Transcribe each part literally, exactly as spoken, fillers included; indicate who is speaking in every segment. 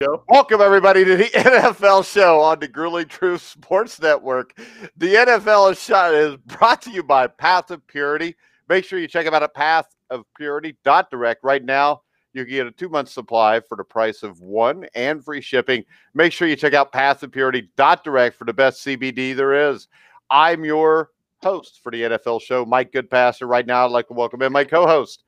Speaker 1: Go.
Speaker 2: Welcome, everybody, to the N F L show on the Grueling Truth Sports Network. The N F L is, shot, is brought to you by Path of Purity. Make sure you check them out at path of purity dot direct. Right now, you can get a two-month supply for the price of one and free shipping. Make sure you check out path of purity dot direct for the best C B D there is. I'm your host for the N F L show, Mike Goodpasser. Right now, I'd like to welcome in my co-host,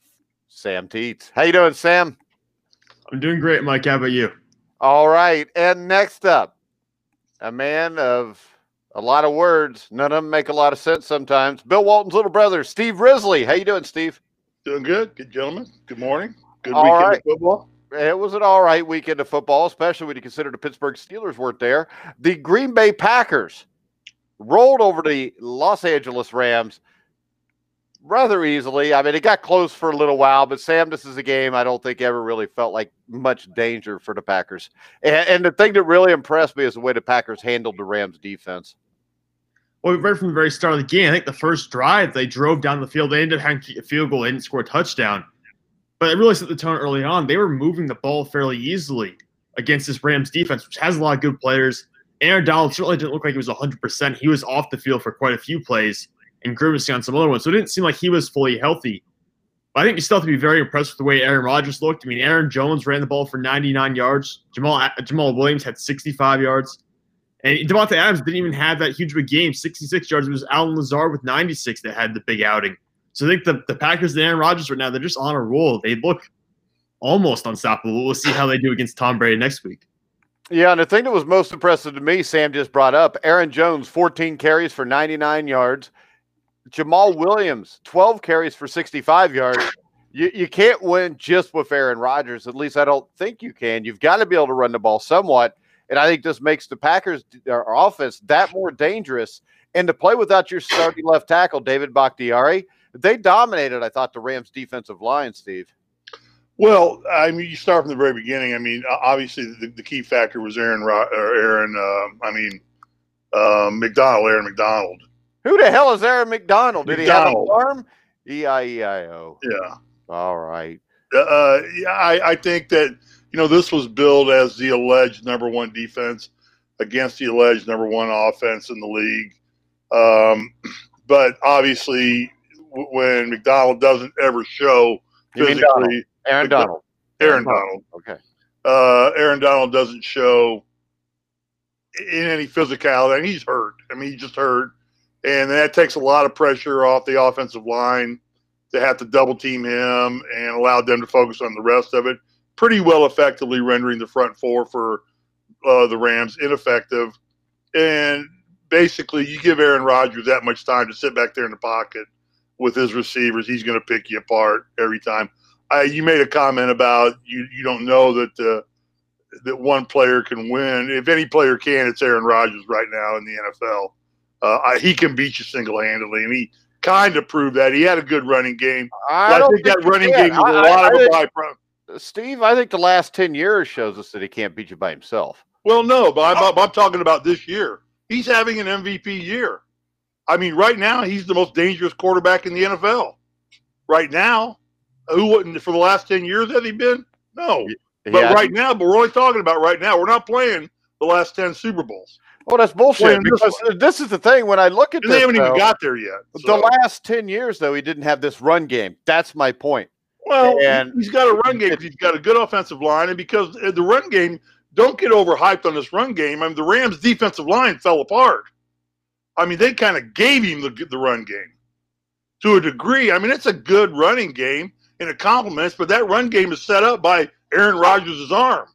Speaker 2: Sam Teets. How you doing, Sam?
Speaker 1: I'm doing great, Mike. How about you?
Speaker 2: All right. And next up, a man of a lot of words. None of them make a lot of sense sometimes. Bill Walton's little brother, Steve Risley. How you doing, Steve?
Speaker 3: Doing good. Good, gentlemen. Good morning. Good
Speaker 2: All
Speaker 3: weekend
Speaker 2: right.
Speaker 3: of football.
Speaker 2: It was an all right weekend of football, especially when you consider the Pittsburgh Steelers weren't there. The Green Bay Packers rolled over the Los Angeles Rams rather easily. I mean, it got close for a little while, but Sam, this is a game I don't think ever really felt like much danger for the Packers. And, and the thing that really impressed me is the way the Packers handled the Rams defense.
Speaker 1: Well, right from the very start of the game, I think the first drive, they drove down the field. They ended up having a field goal. They didn't score a touchdown. But it really set the tone early on. They were moving the ball fairly easily against this Rams defense, which has a lot of good players. Aaron Donald certainly didn't look like he was one hundred percent. He was off the field for quite a few plays and grimacing on some other ones. So it didn't seem like he was fully healthy. But I think you still have to be very impressed with the way Aaron Rodgers looked. I mean, Aaron Jones ran the ball for ninety-nine yards. Jamal Jamal Williams had sixty-five yards. And Devontae Adams didn't even have that huge of a game, sixty-six yards. It was Alan Lazard with ninety-six that had the big outing. So I think the, the Packers and Aaron Rodgers right now, they're just on a roll. They look almost unstoppable. We'll see how they do against Tom Brady next week.
Speaker 2: Yeah, and the thing that was most impressive to me, Sam just brought up, Aaron Jones, fourteen carries for ninety-nine yards. Jamal Williams, twelve carries for sixty-five yards. You, you can't win just with Aaron Rodgers. At least I don't think you can. You've got to be able to run the ball somewhat. And I think this makes the Packers, our offense, that more dangerous. And to play without your starting left tackle, David Bakhtiari, they dominated, I thought, the Rams' defensive line, Steve.
Speaker 3: Well, I mean, you start from the very beginning. I mean, obviously the, the key factor was Aaron, or Aaron. Uh, I mean, uh, McDonald, Aaron McDonald.
Speaker 2: Who the hell is Aaron McDonald? Did
Speaker 3: McDonald.
Speaker 2: he have an arm? E I E I O.
Speaker 3: Yeah.
Speaker 2: All right.
Speaker 3: Uh, yeah, I, I think that, you know, this was billed as the alleged number one defense against the alleged number one offense in the league. Um, but obviously, w- when McDonald doesn't ever show physically,
Speaker 2: Aaron Donald.
Speaker 3: Aaron Donald.
Speaker 2: Okay.
Speaker 3: Uh, Aaron Donald doesn't show in any physicality, and he's hurt. I mean, he's just hurt. And that takes a lot of pressure off the offensive line to have to double team him and allow them to focus on the rest of it. Pretty well effectively rendering the front four for uh, the Rams ineffective. And basically, you give Aaron Rodgers that much time to sit back there in the pocket with his receivers, he's going to pick you apart every time. I, you made a comment about you, you don't know that uh, that one player can win. If any player can, it's Aaron Rodgers right now in the N F L. Uh, I, he can beat you single-handedly, and he kind of proved that. He had a good running game.
Speaker 2: I,
Speaker 3: I
Speaker 2: don't
Speaker 3: think that running
Speaker 2: can.
Speaker 3: game was a
Speaker 2: I,
Speaker 3: lot
Speaker 2: I,
Speaker 3: of
Speaker 2: I
Speaker 3: a
Speaker 2: think,
Speaker 3: byproduct.
Speaker 2: Steve, I think the last ten years shows us that he can't beat you by himself.
Speaker 3: Well, no, but I'm, I'm talking about this year. He's having an M V P year. I mean, right now, he's the most dangerous quarterback in the N F L. Right now, who wouldn't for the last ten years has he been? No.
Speaker 2: Yeah.
Speaker 3: But right now, but we're only talking about right now. We're not playing the last ten Super Bowls.
Speaker 2: Oh, that's bullshit.
Speaker 3: Playing this
Speaker 2: Because
Speaker 3: one.
Speaker 2: this is the thing. When I look at
Speaker 3: And
Speaker 2: this,
Speaker 3: they haven't
Speaker 2: though,
Speaker 3: even got there yet.
Speaker 2: the
Speaker 3: so.
Speaker 2: last ten years, though, he didn't have this run game. That's my point.
Speaker 3: Well,
Speaker 2: And-
Speaker 3: he's got a run game because he's got a good offensive line, and because the run game, don't get overhyped on this run game. I mean, the Rams' defensive line fell apart. I mean, they kind of gave him the, the run game to a degree. I mean, it's a good running game, and it complements, but that run game is set up by Aaron Rodgers' arm.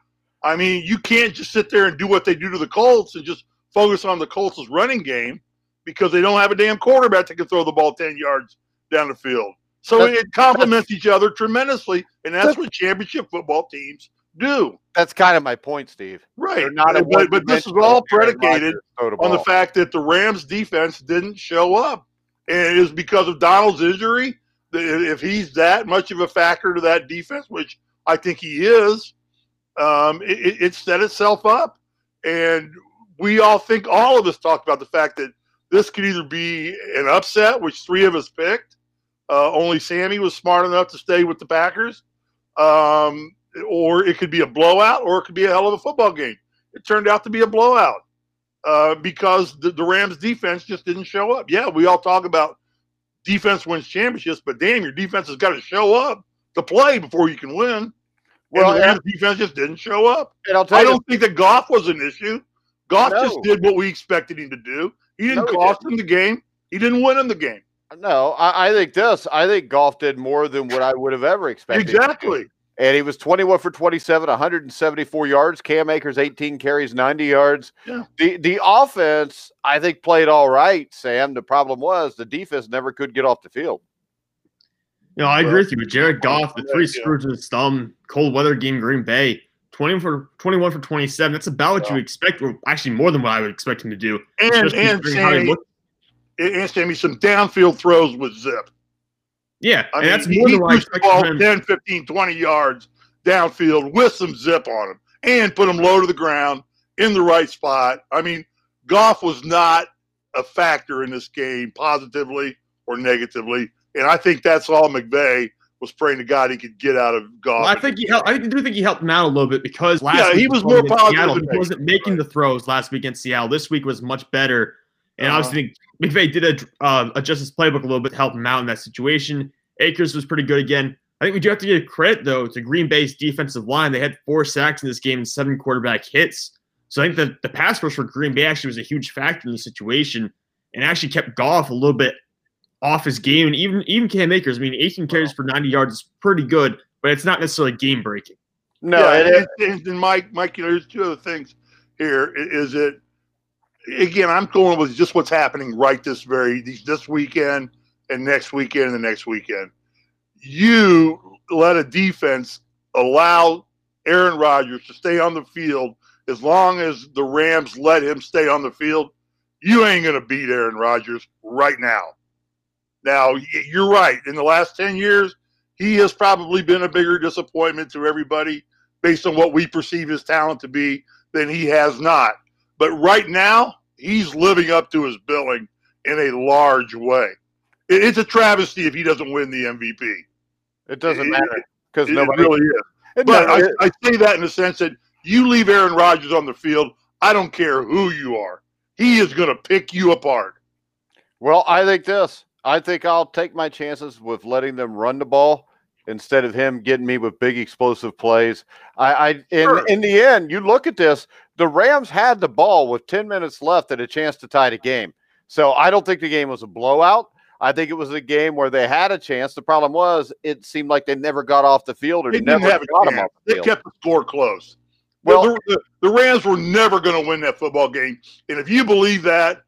Speaker 3: I mean, you can't just sit there and do what they do to the Colts and just focus on the Colts' running game because they don't have a damn quarterback that can throw the ball ten yards down the field. So
Speaker 2: That's-
Speaker 3: it complements each other tremendously, and that's what championship football teams do.
Speaker 2: That's kind of my point, Steve.
Speaker 3: Right.
Speaker 2: They're not a
Speaker 3: but, but this is
Speaker 2: one-dimensional
Speaker 3: all
Speaker 2: Aaron
Speaker 3: predicated
Speaker 2: Rodgers throw the
Speaker 3: on the
Speaker 2: ball.
Speaker 3: fact that the Rams defense didn't show up. And it is because of Donald's injury. If he's that much of a factor to that defense, which I think he is, um, it, it set itself up. And we all think, all of us talked about the fact that this could either be an upset, which three of us picked. Uh, only Sammy was smart enough to stay with the Packers. Um, or it could be a blowout, or it could be a hell of a football game. It turned out to be a blowout uh, because the, the Rams defense just didn't show up. Yeah, we all talk about defense wins championships, but damn, your defense has got to show up to play before you can win. Well, and the Rams defense just didn't show up.
Speaker 2: And I'll tell
Speaker 3: I
Speaker 2: you,
Speaker 3: don't think that Goff was an issue. Goff
Speaker 2: No.
Speaker 3: just did what we expected him to do. He didn't
Speaker 2: No, he
Speaker 3: cost him the game. He didn't win him the game.
Speaker 2: no, I, I think this. I think Goff did more than what I would have ever expected.
Speaker 3: Exactly.
Speaker 2: And he was twenty-one for twenty-seven, one hundred seventy-four yards. Cam Akers, eighteen carries, ninety yards.
Speaker 3: Yeah.
Speaker 2: The the offense, I think, played all right, Sam. The problem was the defense never could get off the field.
Speaker 1: You know, I agree with you. With Jared Goff, the three
Speaker 3: Yeah.
Speaker 1: screws to his thumb, cold weather game, Green Bay, twenty for twenty-one for twenty-seven. That's about what
Speaker 3: Yeah.
Speaker 1: you expect, or actually more than what I would expect him to do.
Speaker 3: And
Speaker 1: especially
Speaker 3: and
Speaker 1: considering how he
Speaker 3: Sammy,
Speaker 1: looked.
Speaker 3: and Sammy, some downfield throws with zip.
Speaker 1: Yeah,
Speaker 3: I
Speaker 1: and
Speaker 3: mean,
Speaker 1: that's
Speaker 3: he,
Speaker 1: more
Speaker 3: he
Speaker 1: than what I
Speaker 3: pushed the
Speaker 1: expected
Speaker 3: ball
Speaker 1: from him.
Speaker 3: ten, fifteen, twenty yards downfield with some zip on him and put him low to the ground in the right spot. I mean, Goff was not a factor in this game positively or negatively. And I think that's all McVay was praying to God he could get out of Goff.
Speaker 1: Well, I think he helped. I do think he helped him out a little bit because last
Speaker 3: Yeah,
Speaker 1: week
Speaker 3: he was
Speaker 1: before
Speaker 3: more
Speaker 1: against
Speaker 3: positive
Speaker 1: Seattle,
Speaker 3: than
Speaker 1: he
Speaker 3: negative.
Speaker 1: wasn't making the throws last week against Seattle. This week was much better, and
Speaker 3: Uh-huh.
Speaker 1: obviously McVay did a, uh, adjust his playbook a little bit to help him out in that situation. Akers was pretty good again. I think we do have to give credit though to Green Bay's defensive line. They had four sacks in this game and seven quarterback hits. So I think that the pass rush for Green Bay actually was a huge factor in the situation, and actually kept Goff a little bit off his game. And even even Cam Akers, I mean, eighteen carries for ninety yards is pretty good, but it's not necessarily game breaking.
Speaker 2: No,
Speaker 3: yeah,
Speaker 2: it is.
Speaker 3: and, and, and Mike, Mike, you know, there's two other things here. I- Is it again? I'm going with just what's happening right this very this weekend and next weekend and the next weekend. You let a defense allow Aaron Rodgers to stay on the field as long as the Rams let him stay on the field. You ain't going to beat Aaron Rodgers right now. Now, y- you're right. In the last ten years, he has probably been a bigger disappointment to everybody based on what we perceive his talent to be than he has not. But right now, he's living up to his billing in a large way. It- It's a travesty if he doesn't win the M V P.
Speaker 2: It doesn't
Speaker 3: It-
Speaker 2: matter because
Speaker 3: It
Speaker 2: nobody.
Speaker 3: really is.
Speaker 2: it-
Speaker 3: But
Speaker 2: no,
Speaker 3: I,
Speaker 2: it-
Speaker 3: I say that in the sense that you leave Aaron Rodgers on the field, I don't care who you are. He is going to pick you apart.
Speaker 2: well, I think this. I think I'll take my chances with letting them run the ball instead of him getting me with big explosive plays. I, I in
Speaker 3: Sure.
Speaker 2: in the end, you look at this. The Rams had the ball with ten minutes left and a chance to tie the game. So I don't think the game was a blowout. I think it was a game where they had a chance. The problem was it seemed like they never got off the field or
Speaker 3: They didn't
Speaker 2: never
Speaker 3: have a
Speaker 2: got them
Speaker 3: chance.
Speaker 2: off the
Speaker 3: They
Speaker 2: field.
Speaker 3: kept the score close.
Speaker 2: Well-
Speaker 3: the, the, the Rams were never going to win that football game. And if you believe that,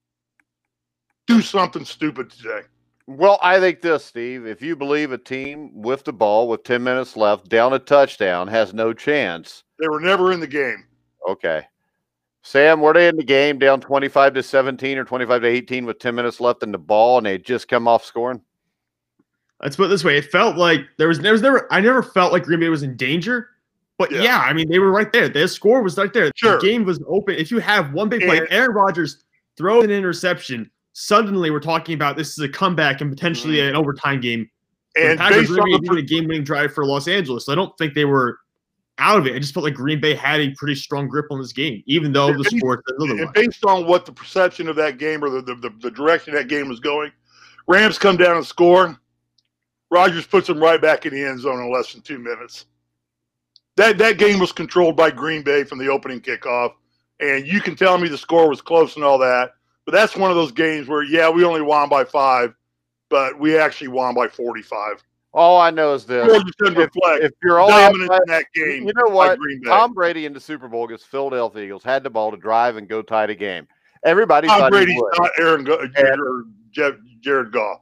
Speaker 3: do something stupid today.
Speaker 2: Well, I think this, Steve. If you believe a team with the ball with ten minutes left, down a touchdown, has no chance.
Speaker 3: They were never in the game.
Speaker 2: Okay. Sam, were they in the game down twenty-five to seventeen or twenty-five to eighteen with ten minutes left in the ball and they just come off scoring?
Speaker 1: Let's put it this way: it felt like there was, there was never, I never felt like Green Bay was in danger. But
Speaker 3: Yeah.
Speaker 1: yeah, I mean, they were right there. Their score was right there.
Speaker 3: Sure.
Speaker 1: The game was open. If you have one big play,
Speaker 3: And-
Speaker 1: if Aaron Rodgers throws an interception, suddenly we're talking about this is a comeback and potentially an overtime game. The
Speaker 3: And
Speaker 1: Packers
Speaker 3: based
Speaker 1: were
Speaker 3: on
Speaker 1: even
Speaker 3: the,
Speaker 1: a game-winning drive for Los Angeles. So I don't think they were out of it. I just felt like Green Bay had a pretty strong grip on this game, even though the
Speaker 3: And-
Speaker 1: score said
Speaker 3: and
Speaker 1: otherwise.
Speaker 3: based on what the perception of that game or the, the, the, the direction that game was going, Rams come down and score. Rodgers puts them right back in the end zone in less than two minutes. That that game was controlled by Green Bay from the opening kickoff, and you can tell me the score was close and all that, but that's one of those games where, yeah, we only won by five, but we actually won by forty-five.
Speaker 2: All I know is this.
Speaker 3: Score just doesn't
Speaker 2: If,
Speaker 3: reflect
Speaker 2: if you're only up
Speaker 3: dominance
Speaker 2: by-
Speaker 3: in that game
Speaker 2: you know
Speaker 3: by
Speaker 2: what?
Speaker 3: Green Bay.
Speaker 2: Tom Brady in the Super Bowl against Philadelphia Eagles had the ball to drive and go tie the game. Everybody
Speaker 3: Tom
Speaker 2: thought
Speaker 3: Brady's
Speaker 2: he would.
Speaker 3: not Aaron Go- Jared, or Jeff, Jared Goff.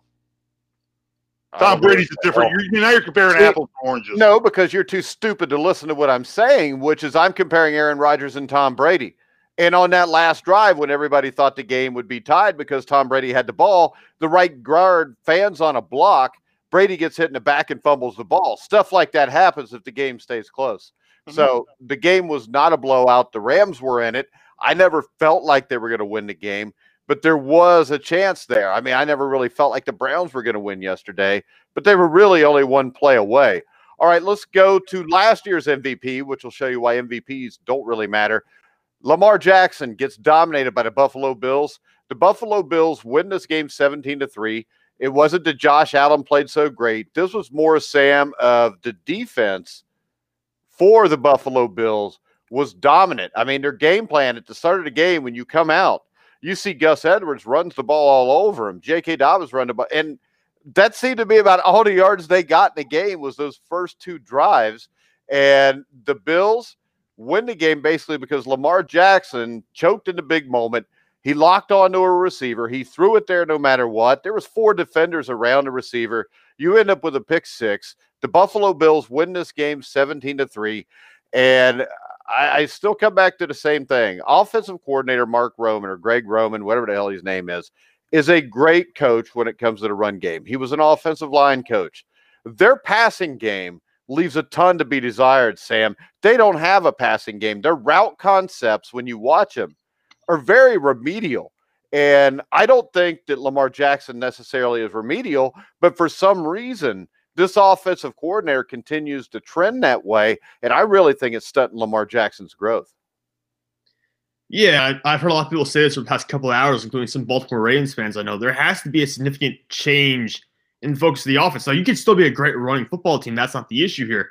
Speaker 2: I
Speaker 3: Tom
Speaker 2: don't know.
Speaker 3: Brady's a different. You're, you're now you're comparing
Speaker 2: See,
Speaker 3: apples to oranges.
Speaker 2: No, because you're too stupid to listen to what I'm saying, which is I'm comparing Aaron Rodgers and Tom Brady. And on that last drive, when everybody thought the game would be tied because Tom Brady had the ball, the right guard fans on a block, Brady gets hit in the back and fumbles the ball. Stuff like that happens if the game stays close.
Speaker 3: Mm-hmm.
Speaker 2: So the game was not a blowout. The Rams were in it. I never felt like they were going to win the game, but there was a chance there. I mean, I never really felt like the Browns were going to win yesterday, but they were really only one play away. All right, let's go to last year's M V P, which will show you why M V Ps don't really matter. Lamar Jackson gets dominated by the Buffalo Bills. The Buffalo Bills win this game seventeen to three. It wasn't that Josh Allen played so great. This was more, Sam, of the defense for the Buffalo Bills was dominant. I mean, their game plan at the start of the game, when you come out, you see Gus Edwards runs the ball all over him. J K. Dobbins run the ball. And that seemed to be about all the yards they got in the game was those first two drives. And the Bills win the game basically because Lamar Jackson choked in the big moment. He locked onto a receiver. He threw it there no matter what. There was four defenders around the receiver. You end up with a pick six. The Buffalo Bills win this game seventeen to three. And I, I still come back to the same thing. Offensive coordinator Mark Roman or Greg Roman, whatever the hell his name is, is a great coach when it comes to the run game. He was an offensive line coach. Their passing game leaves a ton to be desired, Sam. They don't have a passing game. Their route concepts, when you watch them, are very remedial. And I don't think that Lamar Jackson necessarily is remedial, but for some reason, this offensive coordinator continues to trend that way, and I really think it's stunting Lamar Jackson's growth.
Speaker 1: Yeah, I've heard a lot of people say this for the past couple of hours, including some Baltimore Ravens fans I know. There has to be a significant change in the focus of the offense. Now, you can still be a great running football team. That's not the issue here.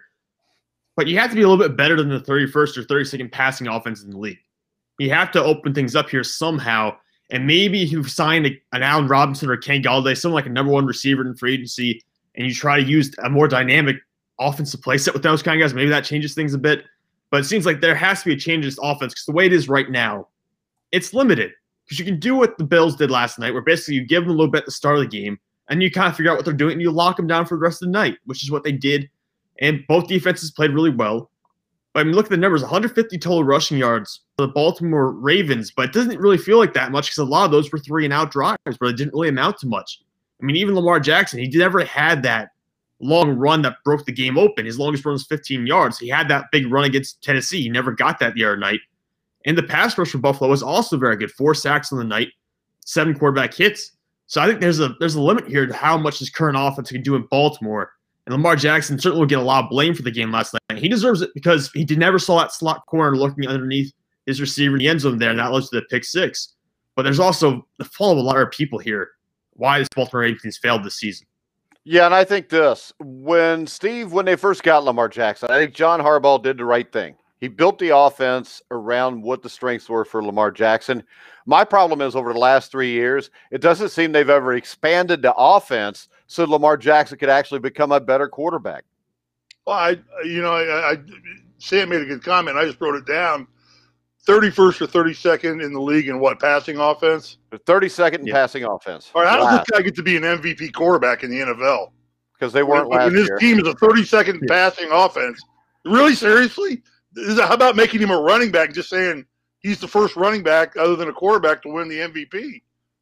Speaker 1: But you have to be a little bit better than the thirty-first or thirty-second passing offense in the league. You have to open things up here somehow. And maybe if you've signed a, an Allen Robinson or Ken Galladay, someone like a number one receiver in free agency, and you try to use a more dynamic offensive play set with those kind of guys, maybe that changes things a bit. But it seems like there has to be a change in this offense because the way it is right now, it's limited. Because you can do what the Bills did last night, where basically you give them a little bit at the start of the game, and you kind of figure out what they're doing, and you lock them down for the rest of the night, which is what they did. And both defenses played really well. But I mean, look at the numbers, one hundred fifty total rushing yards for the Baltimore Ravens, but it doesn't really feel like that much because a lot of those were three and out drives, but it didn't really amount to much. I mean, even Lamar Jackson, he never had that long run that broke the game open. His longest run was fifteen yards. He had that big run against Tennessee. He never got that the other night. And the pass rush for Buffalo was also very good. Four sacks on the night, seven quarterback hits. So I think there's a there's a limit here to how much this current offense can do in Baltimore. And Lamar Jackson certainly will get a lot of blame for the game last night. He deserves it because he did never saw that slot corner looking underneath his receiver in the end zone there, and that led to the pick six. But there's also the fall of a lot of people here why this Baltimore Ravens failed this season.
Speaker 2: Yeah, and I think this. When Steve, when they first got Lamar Jackson, I think John Harbaugh did the right thing. He built the offense around what the strengths were for Lamar Jackson. My problem is over the last three years, it doesn't seem they've ever expanded the offense so Lamar Jackson could actually become a better quarterback.
Speaker 3: Well, I, you know, I, I Sam made a good comment. I just wrote it down. thirty-first or thirty-second in the league in what, passing offense?
Speaker 2: The thirty-second in
Speaker 1: yeah.
Speaker 2: passing offense.
Speaker 3: All right, how does this guy get to be an M V P quarterback in the N F L?
Speaker 2: Because they weren't
Speaker 3: when,
Speaker 2: last
Speaker 3: when his
Speaker 2: year.
Speaker 3: team is a thirty-second
Speaker 1: Yeah.
Speaker 3: passing offense. Really, seriously? Is it, how about making him a running back, just saying he's the first running back other than a quarterback to win the M V P?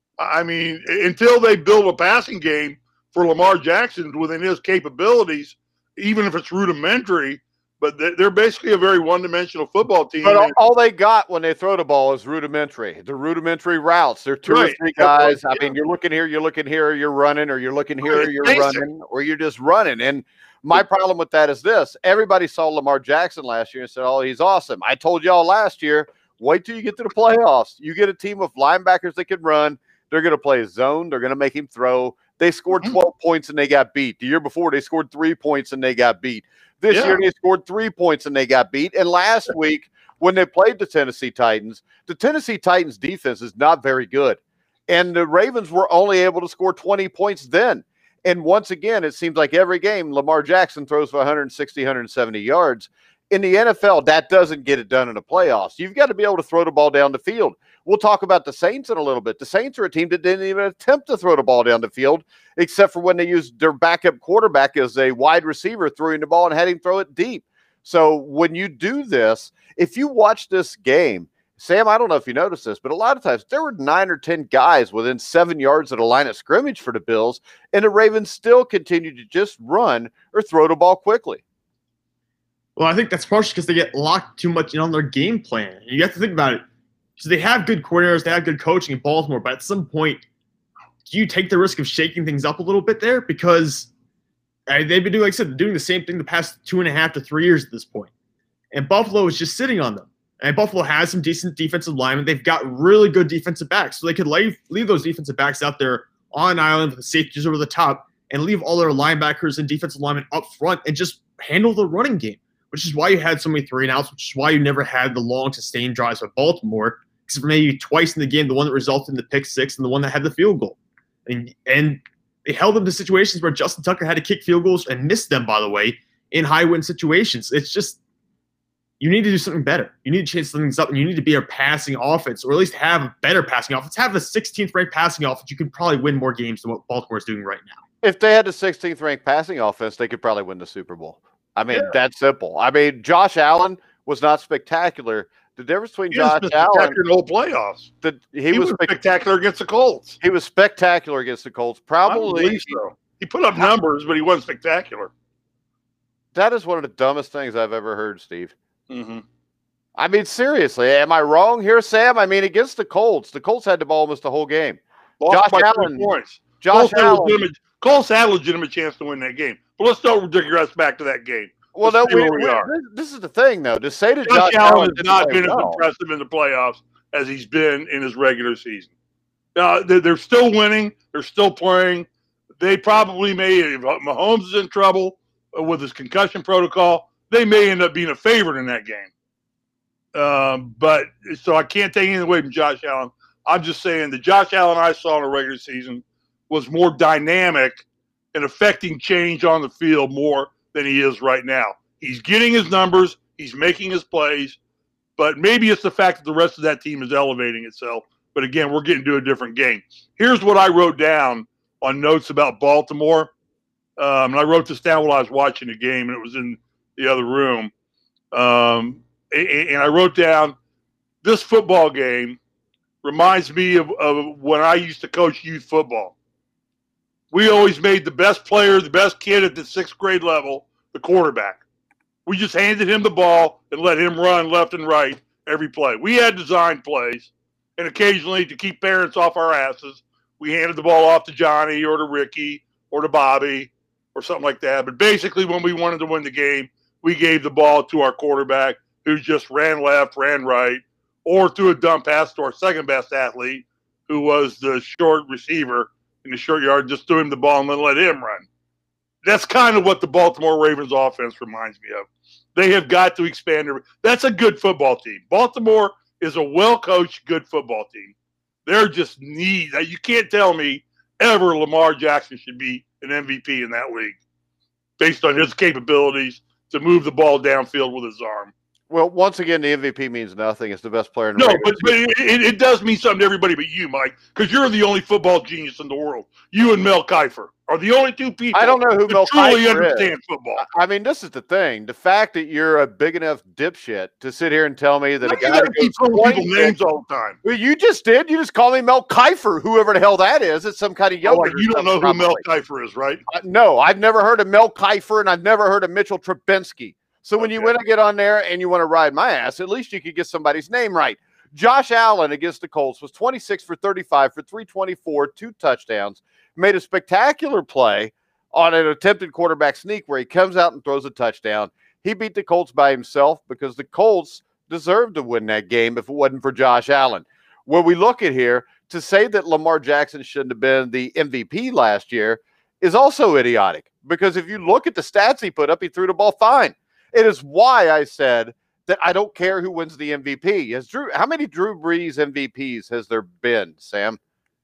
Speaker 3: I mean, until they build a passing game for Lamar Jackson within his capabilities, even if it's rudimentary, but they're basically a very one-dimensional football team.
Speaker 2: But all, all they got when they throw the ball is rudimentary. The rudimentary routes. They're two
Speaker 3: Right.
Speaker 2: or three guys. I
Speaker 3: Yeah.
Speaker 2: mean, you're looking here, you're looking here, you're running, or you're looking here,
Speaker 3: Right.
Speaker 2: you're
Speaker 3: Basic.
Speaker 2: running, or you're just running. And my problem with that is this. Everybody saw Lamar Jackson last year and said, oh, he's awesome. I told y'all last year, wait till you get to the playoffs. You get a team of linebackers that can run. They're going to play zone. They're going to make him throw. They scored twelve points and they got beat. The year before, they scored three points and they got beat. This
Speaker 3: Yeah.
Speaker 2: year, they scored three points and they got beat. And last week, when they played the Tennessee Titans, the Tennessee Titans defense is not very good. And the Ravens were only able to score twenty points then. And once again, it seems like every game, Lamar Jackson throws for one hundred sixty, one hundred seventy yards. In the N F L, that doesn't get it done in the playoffs. You've got to be able to throw the ball down the field. We'll talk about the Saints in a little bit. The Saints are a team that didn't even attempt to throw the ball down the field, except for when they used their backup quarterback as a wide receiver throwing the ball and had him throw it deep. So when you do this, if you watch this game, Sam, I don't know if you noticed this, but a lot of times there were nine or ten guys within seven yards of the line of scrimmage for the Bills, and the Ravens still continued to just run or throw the ball quickly.
Speaker 1: Well, I think that's partially because they get locked too much in on their game plan. You have to think about it. So they have good coordinators, they have good coaching in Baltimore, but at some point, do you take the risk of shaking things up a little bit there? Because And they've been doing, like I said, doing the same thing the past two and a half to three years at this point. And Buffalo is just sitting on them. And Buffalo has some decent defensive linemen. They've got really good defensive backs. So they could leave, leave those defensive backs out there on an island with the safeties over the top and leave all their linebackers and defensive linemen up front and just handle the running game, which is why you had so many three and outs, which is why you never had the long sustained drives with Baltimore, except for maybe twice in the game, the one that resulted in the pick six and the one that had the field goal. And, and they held them to situations where Justin Tucker had to kick field goals and missed them, by the way, in high-win situations. It's just you need to do something better. You need to change things up, and you need to be a passing offense, or at least have a better passing offense. Have a sixteenth ranked passing offense. You can probably win more games than what Baltimore is doing right now.
Speaker 2: If they had the sixteenth ranked passing offense, they could probably win the Super Bowl. I mean,
Speaker 3: Yeah.
Speaker 2: that's simple. I mean, Josh Allen was not spectacular. The difference between
Speaker 3: He was
Speaker 2: Josh Allen,
Speaker 3: spectacular in the whole playoffs.
Speaker 2: the, he,
Speaker 3: He,
Speaker 2: was,
Speaker 3: was
Speaker 2: spec-
Speaker 3: spectacular against the Colts.
Speaker 2: he was spectacular against the Colts.
Speaker 3: I
Speaker 2: Probably
Speaker 3: believe so. He put up numbers, but he wasn't spectacular.
Speaker 2: that is one of the dumbest things I've ever heard, Steve.
Speaker 3: Mm-hmm.
Speaker 2: I mean, seriously, am I wrong here, Sam? I mean, against the Colts, the Colts had the ball almost the whole game.
Speaker 3: Lost
Speaker 2: Josh
Speaker 3: by three
Speaker 2: Allen-
Speaker 3: points.
Speaker 2: Josh
Speaker 3: Colts had, a
Speaker 2: Allen.
Speaker 3: legitimate, Colts had a legitimate chance to win that game. But let's don't digress back to that game.
Speaker 2: Well, no,
Speaker 3: Let's see
Speaker 2: we,
Speaker 3: where we
Speaker 2: we-
Speaker 3: are.
Speaker 2: this- this is the thing, though. To say that
Speaker 3: Josh,
Speaker 2: Josh,
Speaker 3: Allen
Speaker 2: Allen
Speaker 3: has
Speaker 2: didn't
Speaker 3: not
Speaker 2: play
Speaker 3: been as
Speaker 2: well,
Speaker 3: impressive in the playoffs as he's been in his regular season. Uh, they're, they're still winning. They're still playing. They probably may, if Mahomes is in trouble with his concussion protocol, they may end up being a favorite in that game. Um, but so I can't take anything away from Josh Allen. I'm just saying the Josh Allen I saw in the regular season was more dynamic and affecting change on the field more than he is right now. He's getting his numbers. He's making his plays. But maybe it's the fact that the rest of that team is elevating itself. But again, we're getting to a different game. Here's what I wrote down on notes about Baltimore. Um, and I wrote this down while I was watching the game, and it was in the other room. Um, and, and I wrote down, this football game reminds me of, of when I used to coach youth football. We always made the best player, the best kid at the sixth grade level, the quarterback. We just handed him the ball and let him run left and right every play. We had designed plays, and occasionally to keep parents off our asses, we handed the ball off to Johnny or to Ricky or to Bobby or something like that. But basically, when we wanted to win the game, we gave the ball to our quarterback who just ran left, ran right, or threw a dump pass to our second best athlete, who was the short receiver in the short yard, just threw him the ball and then let him run. That's kind of what the Baltimore Ravens offense reminds me of. They have got to expand their – that's a good football team. Baltimore is a well-coached, good football team. They're just need – you can't tell me ever Lamar Jackson should be an M V P in that league based on his capabilities to move the ball downfield with his arm.
Speaker 2: well, once again, the M V P means nothing. It's the best player in the
Speaker 3: No,
Speaker 2: regular
Speaker 3: but, but it, it, it does mean something to everybody but you, Mike, because you're the only football genius in the world. You and Mel Kiper are the only two people
Speaker 2: I don't know who
Speaker 3: that
Speaker 2: Mel
Speaker 3: truly
Speaker 2: Kiper
Speaker 3: understand
Speaker 2: is.
Speaker 3: football.
Speaker 2: I mean, this is the thing. The fact that you're a big enough dipshit to sit here and tell me that
Speaker 3: Why
Speaker 2: a
Speaker 3: do you
Speaker 2: guy
Speaker 3: gotta
Speaker 2: that
Speaker 3: keep
Speaker 2: goes
Speaker 3: calling people
Speaker 2: twenty-six
Speaker 3: names all the time?
Speaker 2: Well, you just did. You just called me Mel Kiper, whoever the hell that is. It's some kind of
Speaker 3: Oh,
Speaker 2: yoga.
Speaker 3: like you don't know who Mel Kiper is, right?
Speaker 2: Uh, no, I've never heard of Mel Kiper, and I've never heard of Mitchell Trubisky. So when you
Speaker 3: Okay.
Speaker 2: want to get on there and you want to ride my ass, at least you could get somebody's name right. Josh Allen against the Colts was twenty-six for thirty-five for three twenty-four, two touchdowns, made a spectacular play on an attempted quarterback sneak where he comes out and throws a touchdown. He beat the Colts by himself because the Colts deserved to win that game if it wasn't for Josh Allen. Where we look at here, to say that Lamar Jackson shouldn't have been the M V P last year is also idiotic, because if you look at the stats he put up, he threw the ball fine. It is why I said that I don't care who wins the M V P. Has Drew, how many Drew Brees M V Ps has there been, Sam?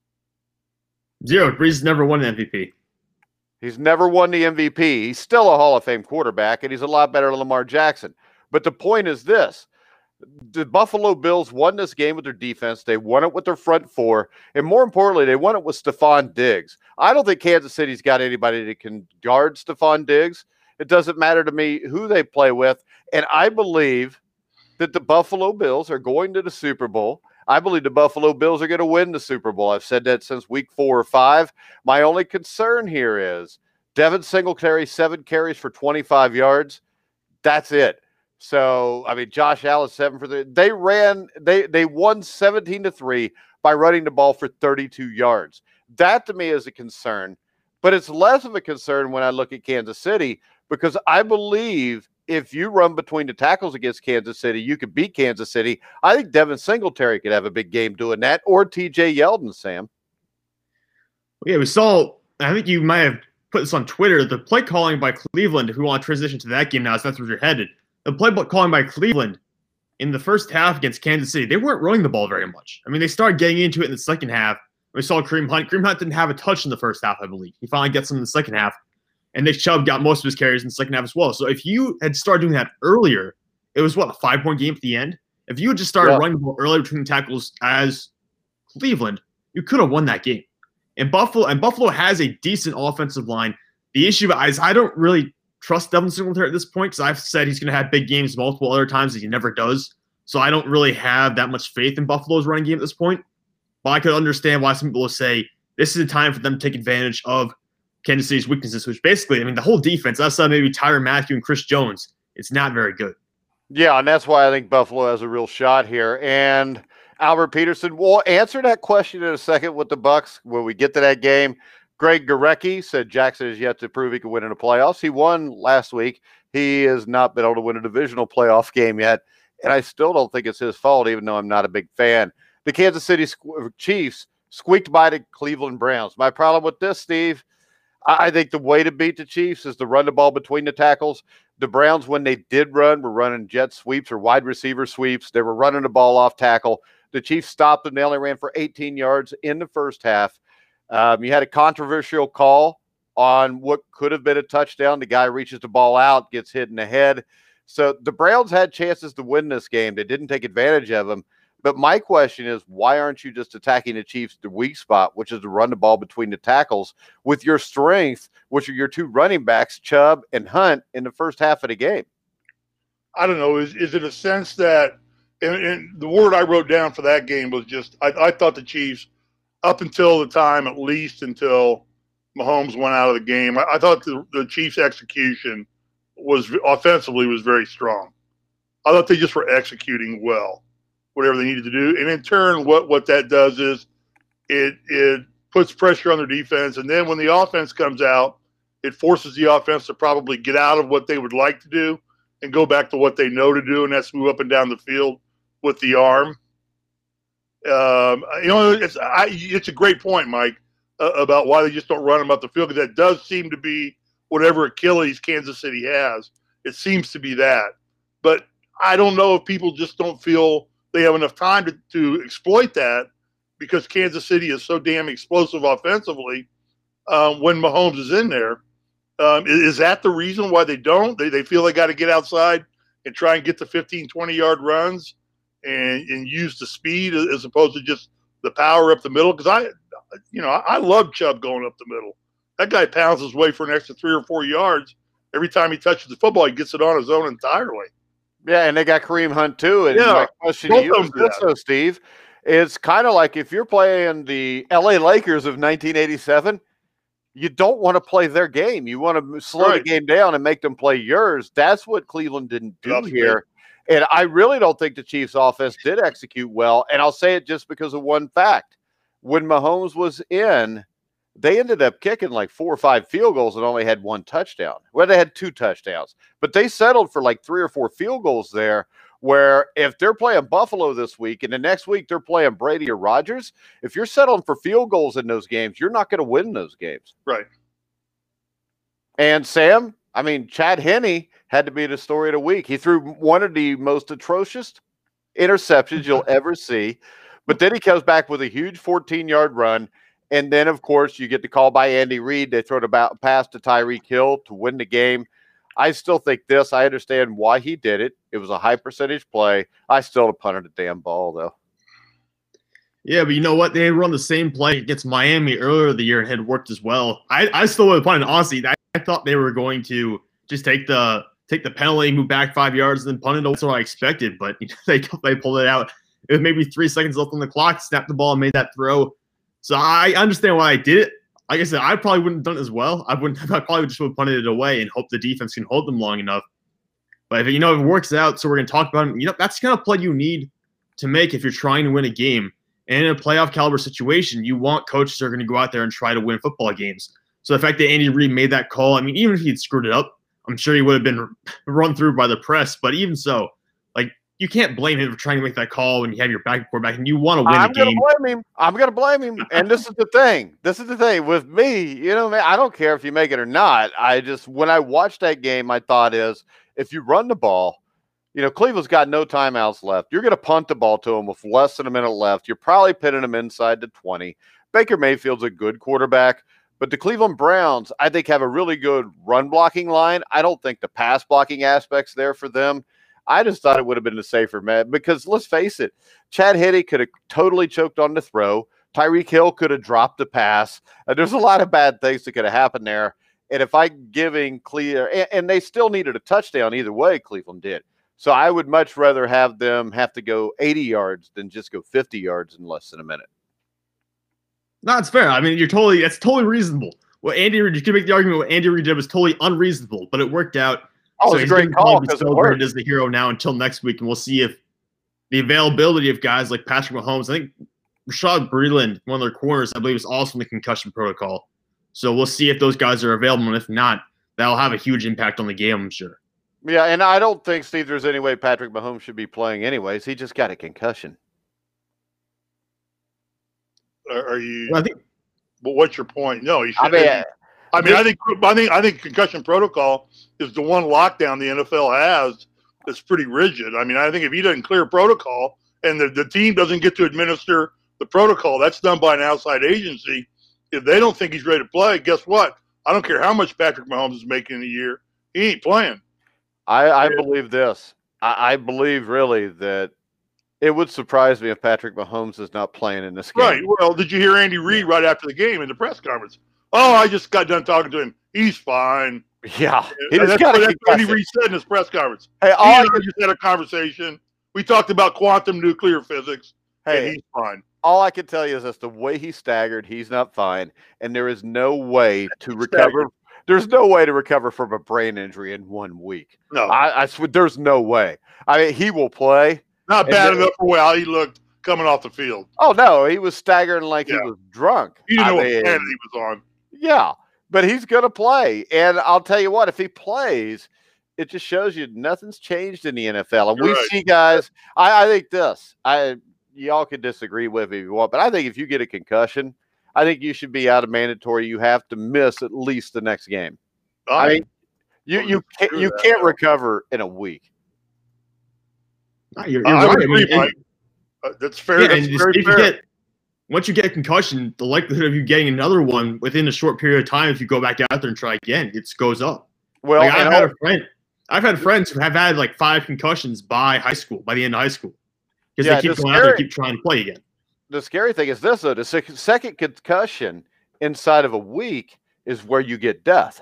Speaker 1: Zero. Brees has never won an M V P.
Speaker 2: He's never won the M V P. He's still a Hall of Fame quarterback, and he's a lot better than Lamar Jackson. But the point is this. The Buffalo Bills won this game with their defense. They won it with their front four. And more importantly, they won it with Stephon Diggs. I don't think Kansas City's got anybody that can guard Stephon Diggs. It doesn't matter to me who they play with. And I believe that the Buffalo Bills are going to the Super Bowl. I believe the Buffalo Bills are going to win the Super Bowl. I've said that since week four or five. My only concern here is Devin Singletary, seven carries for twenty-five yards. That's it. So, I mean, Josh Allen, seven for the they ran, they they won seventeen to three by running the ball for thirty-two yards. That to me is a concern. But it's less of a concern when I look at Kansas City, because I believe if you run between the tackles against Kansas City, you could beat Kansas City. I think Devin Singletary could have a big game doing that, or T J Yeldon, Sam.
Speaker 1: Yeah, we saw, I think you might have put this on Twitter, the play calling by Cleveland, if we want to transition to that game now, so that's where you're headed. The play calling by Cleveland in the first half against Kansas City, they weren't running the ball very much. I mean, they started getting into it in the second half. We saw Kareem Hunt. Kareem Hunt didn't have a touch in the first half, I believe. He finally gets some in the second half. And Nick Chubb got most of his carries in the second half as well. So if you had started doing that earlier, it was, what, a five-point game at the end? If you had just started yeah. running the ball earlier between the tackles as Cleveland, you could have won that game. And Buffalo and Buffalo has a decent offensive line. The issue is I don't really trust Devin Singletary at this point, because I've said he's going to have big games multiple other times that he never does. So I don't really have that much faith in Buffalo's running game at this point. But I could understand why some people will say this is a time for them to take advantage of Kansas City's weaknesses, which basically, I mean, the whole defense, outside maybe Tyrann Mathieu and Chris Jones, it's not very good.
Speaker 2: Yeah, and that's why I think Buffalo has a real shot here. And Albert Peterson, we'll answer that question in a second with the Bucs when we get to that game. Greg Gorecki said Jackson has yet to prove he can win in the playoffs. He won last week. He has not been able to win a divisional playoff game yet, and I still don't think it's his fault, even though I'm not a big fan. The Kansas City Chiefs squeaked by the Cleveland Browns. My problem with this, Steve, I think the way to beat the Chiefs is to run the ball between the tackles. The Browns, when they did run, were running jet sweeps or wide receiver sweeps. They were running the ball off tackle. The Chiefs stopped them. They only ran for eighteen yards in the first half. Um, you had a controversial call on what could have been a touchdown. The guy reaches the ball out, gets hit in the head. So the Browns had chances to win this game. They didn't take advantage of them. But my question is, why aren't you just attacking the Chiefs' the weak spot, which is to run the ball between the tackles with your strength, which are your two running backs, Chubb and Hunt, in the first half of the game?
Speaker 3: I don't know. Is is it a sense that, and, and the word I wrote down for that game was just, I, I thought the Chiefs, up until the time, at least until Mahomes went out of the game, I, I thought the, the Chiefs' execution was offensively was very strong. I thought they just were executing well, whatever they needed to do. And in turn, what, what that does is it it puts pressure on their defense. And then when the offense comes out, it forces the offense to probably get out of what they would like to do and go back to what they know to do, and that's move up and down the field with the arm. Um, you know, it's I, it's a great point, Mike, uh, about why they just don't run them up the field, because that does seem to be whatever Achilles Kansas City has. It seems to be that. But I don't know if people just don't feel they have enough time to, to exploit that, because Kansas City is so damn explosive offensively um, when Mahomes is in there. Um, is, is that the reason why they don't? They, they feel they got to get outside and try and get the fifteen, twenty-yard runs and, and use the speed as opposed to just the power up the middle? Because I, you know, I, I love Chubb going up the middle. That guy pounds his way for an extra three or four yards. Every time he touches the football, he gets it on his own entirely.
Speaker 2: Yeah, and they got Kareem Hunt too. And
Speaker 3: yeah,
Speaker 2: my question to you is also, Steve, it's kind of like if you're playing the L A Lakers of nineteen eighty-seven, you don't want to play their game. You want to slow right. the game down and make them play yours. That's what Cleveland didn't do That's here. Great. And I really don't think the Chiefs' offense did execute well. And I'll say it just because of one fact. When Mahomes was in, they ended up kicking like four or five field goals and only had one touchdown. Well, they had two touchdowns. But they settled for like three or four field goals there, where if they're playing Buffalo this week and the next week they're playing Brady or Rodgers, if you're settling for field goals in those games, you're not going to win those games.
Speaker 3: Right.
Speaker 2: And Sam, I mean, Chad Henne had to be the story of the week. He threw one of the most atrocious interceptions you'll ever see. But then he comes back with a huge fourteen-yard run. And then, of course, you get the call by Andy Reid. They throw the pass to Tyreek Hill to win the game. I still think this. I understand why he did it. It was a high-percentage play. I still have punted the damn ball, though.
Speaker 1: Yeah, but you know what? They had run the same play against Miami earlier in the year and had worked as well. I, I still would have punted. Honestly, I, I thought they were going to just take the take the penalty, move back five yards, and then punt it. That's what I expected, but you know, they they pulled it out. It was maybe three seconds left on the clock, snapped the ball, and made that throw. So I understand why I did it. Like I said, I probably wouldn't have done it as well. I wouldn't. I probably just would have punted it away and hope the defense can hold them long enough. But if you know if it works out, so we're going to talk about it. You know, that's the kind of play you need to make if you're trying to win a game. And in a playoff caliber situation, you want coaches that are going to go out there and try to win football games. So the fact that Andy Reid made that call, I mean, even if he had screwed it up, I'm sure he would have been run through by the press. But even so, like, you can't blame him for trying to make that call when you have your backup quarterback and you want to win
Speaker 2: I'm
Speaker 1: the game.
Speaker 2: I'm gonna blame him. I'm gonna blame him. And this is the thing. This is the thing with me. You know, man, I don't care if you make it or not. I just when I watched that game, my thought is, if you run the ball, you know, Cleveland's got no timeouts left. You're going to punt the ball to them with less than a minute left. You're probably pinning them inside the twenty. Baker Mayfield's a good quarterback, but the Cleveland Browns, I think, have a really good run blocking line. I don't think the pass blocking aspect's there for them. I just thought it would have been a safer bet because let's face it, Chad Henne could have totally choked on the throw. Tyreek Hill could have dropped the pass. Uh, there's a lot of bad things that could have happened there. And if I'm giving Cleveland, and, and they still needed a touchdown either way, Cleveland did. So I would much rather have them have to go eighty yards than just go fifty yards in less than a minute.
Speaker 1: No, it's fair. I mean, you're totally, that's totally reasonable. What Andy Reid, you can make the argument what Andy Reid did was totally unreasonable, but it worked out.
Speaker 2: Oh,
Speaker 1: so
Speaker 2: it's a great call because it worked.
Speaker 1: As the hero now until next week, and we'll see if the availability of guys like Patrick Mahomes. I think Rashad Breeland, one of their corners, I believe, is also in the concussion protocol. So we'll see if those guys are available, and if not, that'll have a huge impact on the game, I'm sure.
Speaker 2: Yeah, and I don't think, Steve, there's any way Patrick Mahomes should be playing anyways. He just got a concussion.
Speaker 3: Are you?
Speaker 1: Well, I think.
Speaker 3: But what's your point? No, he should.
Speaker 2: I mean,
Speaker 3: I mean, I think, I think, I think concussion protocol is the one lockdown the N F L has that's pretty rigid. I mean, I think if he doesn't clear protocol and the, the team doesn't get to administer the protocol, that's done by an outside agency. If they don't think he's ready to play, guess what? I don't care how much Patrick Mahomes is making in a year, he ain't playing.
Speaker 2: I, I believe this. I, I believe really that it would surprise me if Patrick Mahomes is not playing in this game.
Speaker 3: Right. Well, did you hear Andy Reid right after the game in the press conference? Oh, I just got done talking to him. He's fine.
Speaker 2: Yeah. He
Speaker 3: that's
Speaker 2: just got
Speaker 3: what, that's what Andy Reid said in his press conference.
Speaker 2: Hey,
Speaker 3: he
Speaker 2: all
Speaker 3: and I just had a conversation. We talked about quantum nuclear physics,
Speaker 2: hey,
Speaker 3: and he's fine.
Speaker 2: All I can tell you is this: the way he staggered, he's not fine, and there is no way to recover.
Speaker 3: Staggered.
Speaker 2: There's no way to recover from a brain injury in one week.
Speaker 3: No,
Speaker 2: I, I swear, there's no way. I mean, he will play.
Speaker 3: Not bad
Speaker 2: then,
Speaker 3: enough for how he looked coming off the field.
Speaker 2: Oh no, he was staggering like
Speaker 3: Yeah.
Speaker 2: he was drunk.
Speaker 3: You didn't
Speaker 2: I
Speaker 3: know
Speaker 2: mean,
Speaker 3: what planet he was on.
Speaker 2: Yeah, but he's going to play, and I'll tell you what: if he plays, it just shows you nothing's changed in the N F L. And
Speaker 3: You're
Speaker 2: we
Speaker 3: right.
Speaker 2: see guys. I, I think this. I y'all can disagree with me if you want, but I think if you get a concussion, I think you should be out of mandatory. You have to miss at least the next game. I mean, you you can't you can't recover in a week.
Speaker 1: No, you're,
Speaker 3: I
Speaker 1: you're
Speaker 3: would
Speaker 1: right. I
Speaker 3: agree,
Speaker 1: mean,
Speaker 3: Mike. Uh, that's fair.
Speaker 1: yeah,
Speaker 3: that's
Speaker 1: and
Speaker 3: very
Speaker 1: if you
Speaker 3: fair.
Speaker 1: get once you get a concussion, the likelihood of you getting another one within a short period of time, if you go back out there and try again, it goes up.
Speaker 2: Well,
Speaker 1: Like, I've
Speaker 2: and
Speaker 1: had
Speaker 2: all-
Speaker 1: a friend. I've had friends who have had like five concussions by high school, by the end of high school, because
Speaker 2: Yeah,
Speaker 1: they keep
Speaker 2: the
Speaker 1: going out there,
Speaker 2: scary-
Speaker 1: keep trying to play again.
Speaker 2: the scary thing is this, though: the sec- second concussion inside of a week is where you get death.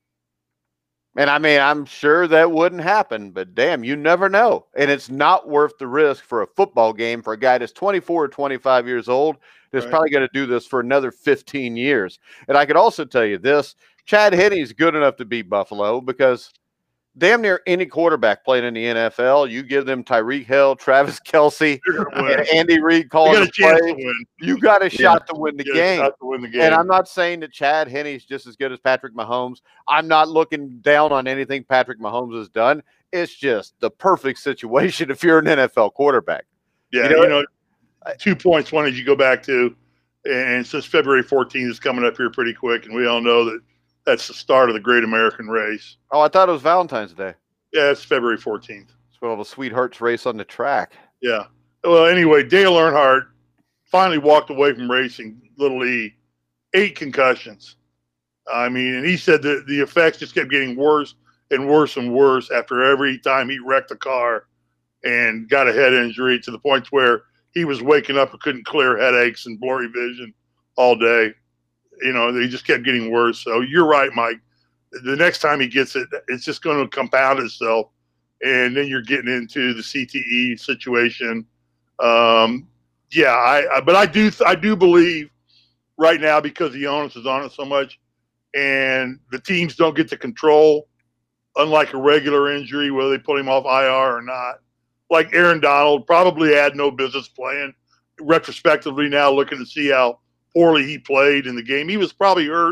Speaker 2: And I mean, I'm sure that wouldn't happen, but damn, you never know. And it's not worth the risk for a football game for a guy that's twenty-four or twenty-five years old that's
Speaker 3: Right.
Speaker 2: probably going to do this for another fifteen years. And I could also tell you this: Chad Henne's good enough to beat Buffalo because damn near any quarterback playing in the N F L, you give them Tyreek Hill, Travis Kelce,
Speaker 3: You're gonna win.
Speaker 2: and Andy Reid
Speaker 3: You
Speaker 2: calling
Speaker 3: got a
Speaker 2: the
Speaker 3: chance
Speaker 2: play,
Speaker 3: to win.
Speaker 2: you got a shot to win the
Speaker 3: You got a
Speaker 2: game.
Speaker 3: shot to win the game.
Speaker 2: And I'm not saying that Chad Henne's just as good as Patrick Mahomes. I'm not looking down on anything Patrick Mahomes has done. It's just the perfect situation if you're an N F L quarterback.
Speaker 3: Yeah,
Speaker 2: You know
Speaker 3: you know, two points. One is you go back to, and since February fourteenth is coming up here pretty quick, and we all know that that's the start of the Great American Race.
Speaker 2: Oh, I thought it was Valentine's Day.
Speaker 3: Yeah, it's February fourteenth.
Speaker 2: It's one of the Sweethearts race on the track.
Speaker 3: Yeah. Well, anyway, Dale Earnhardt finally walked away from racing Little E, eight concussions. I mean, and he said that the effects just kept getting worse and worse and worse after every time he wrecked the car and got a head injury to the point where he was waking up and couldn't clear headaches and blurry vision all day. You know, they just kept getting worse. So you're right, Mike. The next time he gets it, it's just going to compound itself. And then you're getting into the C T E situation. Um, yeah, I, I but I do I do believe right now, because the onus is on it so much, and the teams don't get to control, unlike a regular injury, whether they put him off I R or not. Like Aaron Donald probably had no business playing. Retrospectively now, looking to see how poorly he played in the game, he was probably hurt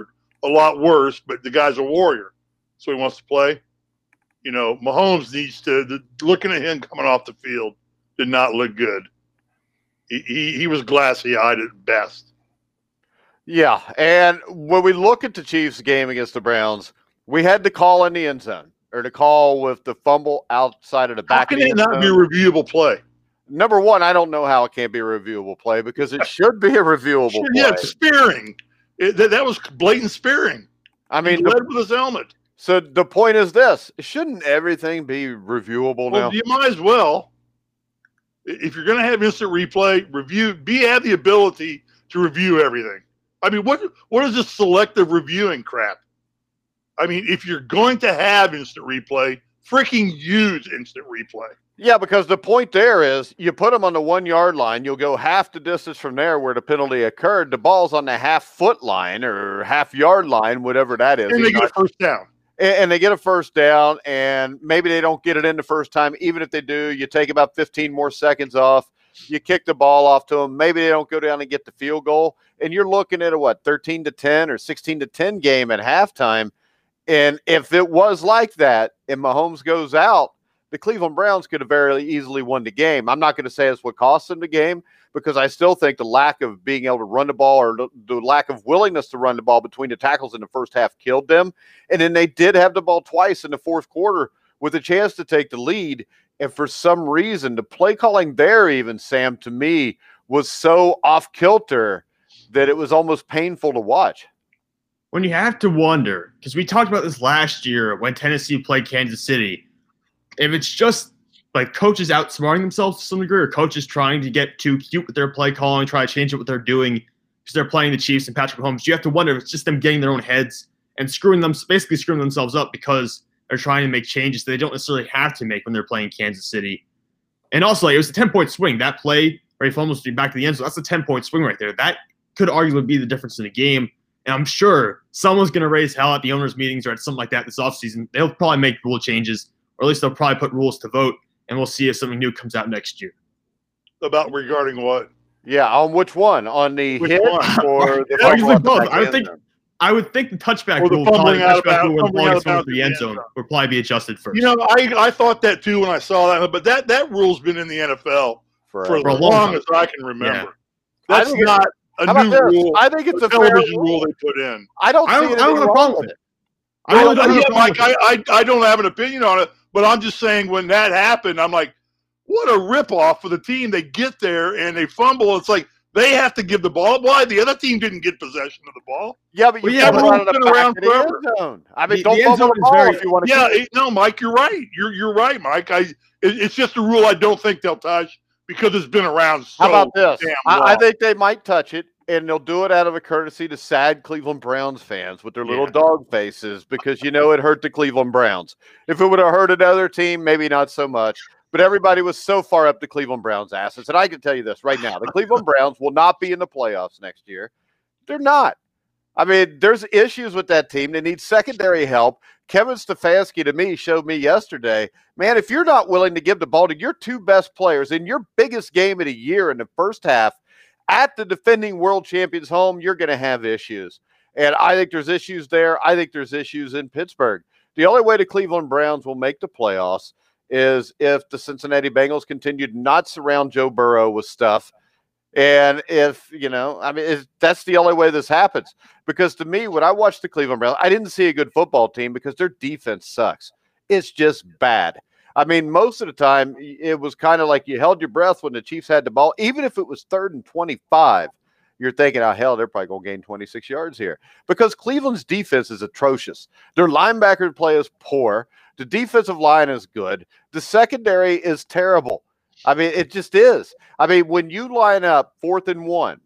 Speaker 3: a lot worse, but the guy's a warrior, so he wants to play. You know, Mahomes needs to. The, looking at him coming off the field did not look good. He he, he was glassy-eyed at best.
Speaker 2: Yeah, and when we look at the Chiefs game against the Browns, we had to call in the end zone or to call with the fumble outside of the back.
Speaker 3: How can
Speaker 2: of the
Speaker 3: it
Speaker 2: end
Speaker 3: not be a
Speaker 2: zone.
Speaker 3: reviewable play?
Speaker 2: Number one, I don't know how it can't be a reviewable play because it should be a reviewable play.
Speaker 3: Yeah, it's spearing. It, that, that was blatant spearing.
Speaker 2: I mean,
Speaker 3: he
Speaker 2: the,
Speaker 3: led with his helmet.
Speaker 2: so the point is this: shouldn't everything be reviewable
Speaker 3: Well,
Speaker 2: now?
Speaker 3: you might as well. If you're going to have instant replay, review. Be have the ability to review everything. I mean, what what is this selective reviewing crap? I mean, if you're going to have instant replay, freaking use instant replay.
Speaker 2: Yeah, because the point there is you put them on the one yard line, you'll go half the distance from there where the penalty occurred. The ball's on the half foot line or half yard line, whatever that is.
Speaker 3: And they get a first down.
Speaker 2: And, and they get a first down, and maybe they don't get it in the first time. Even if they do, you take about fifteen more seconds off. You kick the ball off to them. Maybe they don't go down and get the field goal. And you're looking at a, what, thirteen to ten or sixteen to ten game at halftime. And if it was like that and Mahomes goes out, the Cleveland Browns could have very easily won the game. I'm not going to say it's what cost them the game because I still think the lack of being able to run the ball or the, the lack of willingness to run the ball between the tackles in the first half killed them. And then they did have the ball twice in the fourth quarter with a chance to take the lead. And for some reason, the play calling there even, Sam, to me, was so off kilter that it was almost painful to watch.
Speaker 1: When you have to wonder, because we talked about this last year when Tennessee played Kansas City, if it's just like coaches outsmarting themselves to some degree or coaches trying to get too cute with their play calling, try to change what they're doing because they're playing the Chiefs and Patrick Mahomes, you have to wonder if it's just them getting their own heads and screwing them, basically screwing themselves up because they're trying to make changes that they don't necessarily have to make when they're playing Kansas City. And also, like, it was a ten-point swing. That play where he fumbles back to the end zone, that's a ten-point swing right there. That could arguably be the difference in the game. And I'm sure someone's going to raise hell at the owners' meetings or at something like that this offseason. They'll probably make rule changes, or at least they'll probably put rules to vote, and we'll see if something new comes out next year.
Speaker 3: About regarding what?
Speaker 2: Yeah, on which one? On the
Speaker 3: Which
Speaker 2: hit
Speaker 3: one?
Speaker 2: or the
Speaker 1: Yeah,
Speaker 2: fumble
Speaker 1: usually
Speaker 2: at the
Speaker 1: both.
Speaker 2: back
Speaker 1: I would
Speaker 2: end
Speaker 1: think
Speaker 2: zone?
Speaker 1: I would think the touchback
Speaker 3: Or the
Speaker 1: rule, probably
Speaker 3: fumbling
Speaker 1: the
Speaker 3: out of
Speaker 1: touchback
Speaker 3: bounds-
Speaker 1: rule when the
Speaker 3: fumbling
Speaker 1: ball
Speaker 3: out
Speaker 1: gets
Speaker 3: of
Speaker 1: thrown
Speaker 3: bounds
Speaker 1: to the
Speaker 3: in
Speaker 1: end
Speaker 3: the
Speaker 1: zone
Speaker 3: end zone.
Speaker 1: would probably be adjusted first.
Speaker 3: You know, I I thought that too when I saw that, but that that rule's been in the N F L for,
Speaker 2: Forever.
Speaker 1: For a
Speaker 3: as
Speaker 1: long
Speaker 3: long
Speaker 1: time.
Speaker 3: as I can remember.
Speaker 2: I
Speaker 3: That's
Speaker 2: think it-
Speaker 3: not a
Speaker 2: How about
Speaker 3: new
Speaker 2: this?
Speaker 3: rule.
Speaker 2: I think it's
Speaker 3: a
Speaker 2: a fair
Speaker 3: television
Speaker 2: rule.
Speaker 3: rule they put in.
Speaker 2: I don't
Speaker 1: I
Speaker 2: see
Speaker 1: don't, I
Speaker 2: anything
Speaker 1: don't have a
Speaker 2: wrong
Speaker 1: problem
Speaker 2: with
Speaker 1: with
Speaker 2: it.
Speaker 1: it. I really
Speaker 3: Well,
Speaker 1: don't have a
Speaker 3: yeah,
Speaker 1: problem
Speaker 3: Mike,
Speaker 1: with it.
Speaker 3: I, I I don't have an opinion on it, but I'm just saying when that happened, I'm like, what a ripoff for the team. They get there and they fumble. It's like they have to give the ball. Why? The other team didn't get possession of the ball.
Speaker 2: Yeah, but you
Speaker 1: Well, yeah,
Speaker 2: fumble
Speaker 3: but
Speaker 2: out of the
Speaker 3: it's been
Speaker 2: back
Speaker 3: around
Speaker 2: of the end
Speaker 3: forever.
Speaker 2: zone. I mean,
Speaker 1: The-
Speaker 2: don't
Speaker 1: the end
Speaker 2: fumble
Speaker 1: zone
Speaker 2: the
Speaker 1: is
Speaker 2: ball
Speaker 1: very-
Speaker 2: if you want to
Speaker 3: Yeah,
Speaker 2: keep it.
Speaker 3: it, no, Mike, you're right. You're you're right, Mike. I it, it's just a rule I don't think they'll touch because it's been around so
Speaker 2: How about this?
Speaker 3: damn
Speaker 2: I, I
Speaker 3: long.
Speaker 2: think they might touch it, and they'll do it out of a courtesy to sad Cleveland Browns fans with their little
Speaker 1: Yeah.
Speaker 2: dog faces because, you know, it hurt the Cleveland Browns. If it would have hurt another team, maybe not so much. But everybody was so far up the Cleveland Browns' asses. And I can tell you this right now. The Cleveland Browns will not be in the playoffs next year. They're not. I mean, there's issues with that team. They need secondary help. Kevin Stefanski, to me, showed me yesterday, man, if you're not willing to give the ball to your two best players in your biggest game of the year in the first half at the defending world champions home, you're going to have issues. And I think there's issues there. I think there's issues in Pittsburgh. The only way the Cleveland Browns will make the playoffs is if the Cincinnati Bengals continue to not surround Joe Burrow with stuff. And if, you know, I mean, if that's the only way this happens. Because to me, when I watched the Cleveland Browns, I didn't see a good football team because their defense sucks. It's just bad. I mean, most of the time, it was kind of like you held your breath when the Chiefs had the ball. Even if it was third and twenty-five, you're thinking, oh, hell, they're probably going to gain twenty-six yards here. Because Cleveland's defense is atrocious. Their linebacker play is poor. The defensive line is good. The secondary is terrible. I mean, it just is. I mean, when you line up fourth and one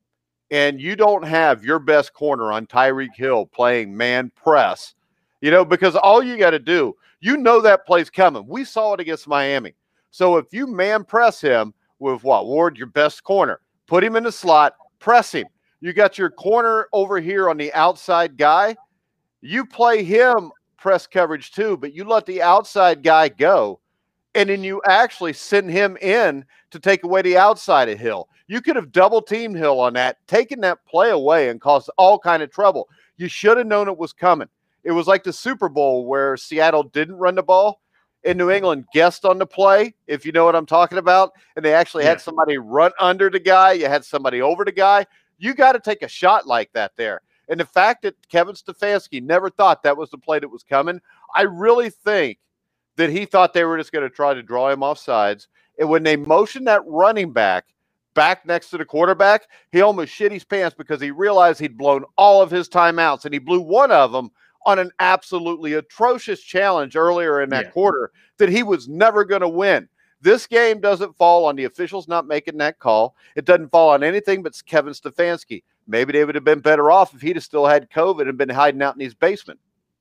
Speaker 2: and you don't have your best corner on Tyreek Hill playing man press, you know, because all you got to do, you know that play's coming. We saw it against Miami. So if you man press him with what? Ward, your best corner, put him in the slot, press him. You got your corner over here on the outside guy. You play him press coverage too, but you let the outside guy go, and then you actually send him in to take away the outside of Hill. You could have double teamed Hill on that, taken that play away and caused all kind of trouble. You should have known it was coming. It was like the Super Bowl where Seattle didn't run the ball and New England guessed on the play, if you know what I'm talking about, and they actually
Speaker 1: Yeah.
Speaker 2: had somebody run under the guy. You had somebody over the guy. You got to take a shot like that there. And the fact that Kevin Stefanski never thought that was the play that was coming, I really think that he thought they were just going to try to draw him off sides. And when they motioned that running back back next to the quarterback, he almost shit his pants because he realized he'd blown all of his timeouts, and he blew one of them on an absolutely atrocious challenge earlier in that
Speaker 1: Yeah.
Speaker 2: quarter that he was never going to win. This game doesn't fall on the officials not making that call. It doesn't fall on anything but Kevin Stefanski. Maybe they would have been better off if he'd have still had COVID and been hiding out in his basement.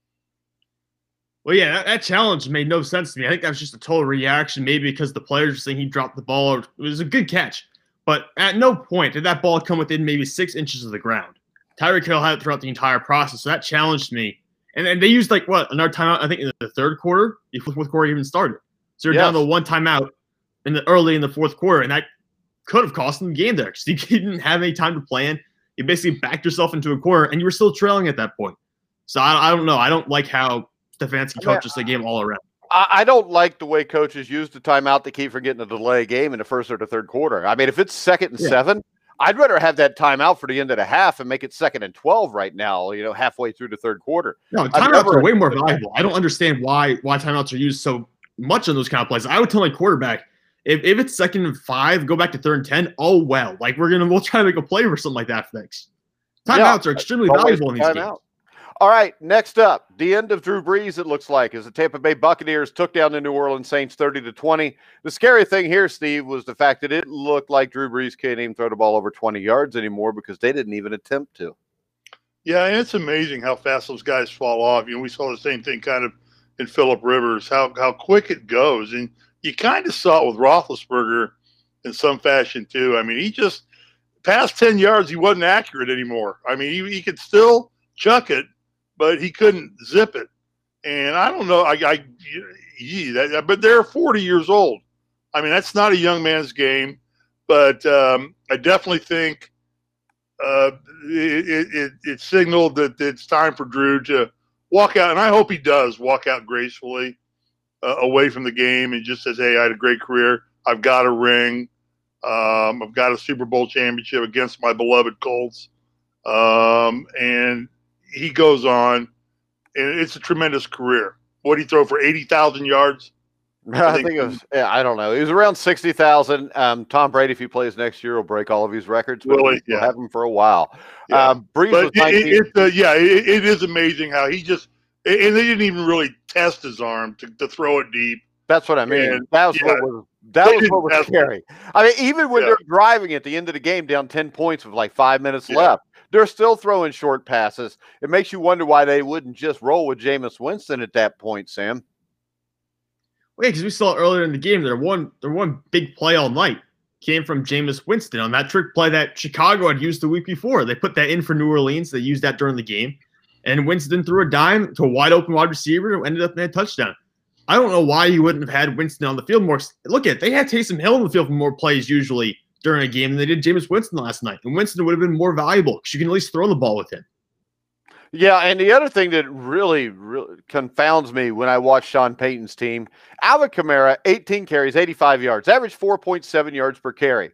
Speaker 1: Well, yeah, that, that challenge made no sense to me. I think that was just a total reaction, maybe because the players were saying he dropped the ball. Or, it was a good catch. But at no point did that ball come within maybe six inches of the ground. Tyreek Hill had it throughout the entire process, so that challenged me. And, and they used, like, what, another timeout, I think, in the third quarter, before the fourth quarter even started. So you're
Speaker 2: Yes.
Speaker 1: down to one timeout in the early in the fourth quarter, and that could have cost them the game there because you didn't have any time to plan. You basically backed yourself into a corner, and you were still trailing at that point. So I, I don't know. I don't like how Stefanski
Speaker 2: I mean,
Speaker 1: coaches the game all around.
Speaker 2: I, I don't like the way coaches use the timeout to keep from getting a delay game in the first or the third quarter. I mean, if it's second and
Speaker 1: Yeah.
Speaker 2: seven, I'd rather have that timeout for the end of the half and make it second and twelve right now, you know, halfway through the third quarter.
Speaker 1: No,
Speaker 2: I've
Speaker 1: timeouts
Speaker 2: never-
Speaker 1: are way more valuable. I don't understand why why timeouts are used so much on those kind of plays. I would tell my quarterback, if, if it's second and five, go back to third and ten. Oh well, like we're gonna we'll try to make a play for something like that next. Timeouts
Speaker 2: Yeah,
Speaker 1: are extremely
Speaker 2: Don't waste
Speaker 1: valuable in these
Speaker 2: timeout.
Speaker 1: games.
Speaker 2: All right, next up, the end of Drew Brees, it looks like, as the Tampa Bay Buccaneers took down the New Orleans Saints thirty to twenty. The scary thing here, Steve, was the fact that it looked like Drew Brees can't even throw the ball over twenty yards anymore because they didn't even attempt to.
Speaker 3: Yeah, and it's amazing how fast those guys fall off. You know, we saw the same thing kind of in Phillip Rivers, how how quick it goes. And you kind of saw it with Roethlisberger in some fashion too. I mean, he just past ten yards, he wasn't accurate anymore. I mean, he, he could still chuck it, but he couldn't zip it. And I don't know, I, I gee, that, but they're forty years old. I mean, that's not a young man's game, but um, I definitely think uh, it, it, it signaled that it's time for Drew to walk out. And I hope he does walk out gracefully uh, away from the game and just says, hey, I had a great career. I've got a ring. Um, I've got a Super Bowl championship against my beloved Colts. Um, and he goes on, and it's a tremendous career. What did he throw for eighty thousand yards?
Speaker 2: I think, it was, yeah, I don't know. It was around sixty thousand. Um, Tom Brady, if he plays next year, will break all of his records. But
Speaker 3: Really?
Speaker 2: we'll
Speaker 3: Yeah.
Speaker 2: have him for a while.
Speaker 3: Yeah.
Speaker 2: Um, Brees
Speaker 3: But
Speaker 2: was
Speaker 3: it,
Speaker 2: nineteen.
Speaker 3: it, it, uh, yeah, it, it is amazing how he just – and they didn't even really test his arm to, to throw it deep.
Speaker 2: That's what I mean.
Speaker 3: And,
Speaker 2: that was
Speaker 3: yeah,
Speaker 2: what was that
Speaker 3: they
Speaker 2: was what
Speaker 3: didn't
Speaker 2: was
Speaker 3: test
Speaker 2: scary. I mean, even when
Speaker 3: Yeah.
Speaker 2: they're driving at the end of the game down ten points with like five minutes
Speaker 3: Yeah.
Speaker 2: left, they're still throwing short passes. It makes you wonder why they wouldn't just roll with Jameis Winston at that point, Sam.
Speaker 1: Well, yeah, because we saw earlier in the game, their one their one big play all night came from Jameis Winston on that trick play that Chicago had used the week before. They put that in for New Orleans. They used that during the game. And Winston threw a dime to a wide open wide receiver and ended up in a touchdown. I don't know why you wouldn't have had Winston on the field more. Look at it. They had Taysom Hill on the field for more plays usually during a game than they did Jameis Winston last night. And Winston would have been more valuable because you can at least throw the ball with him.
Speaker 2: Yeah, and the other thing that really, really confounds me when I watch Sean Payton's team, Alvin Kamara, eighteen carries, eighty-five yards, average four point seven yards per carry.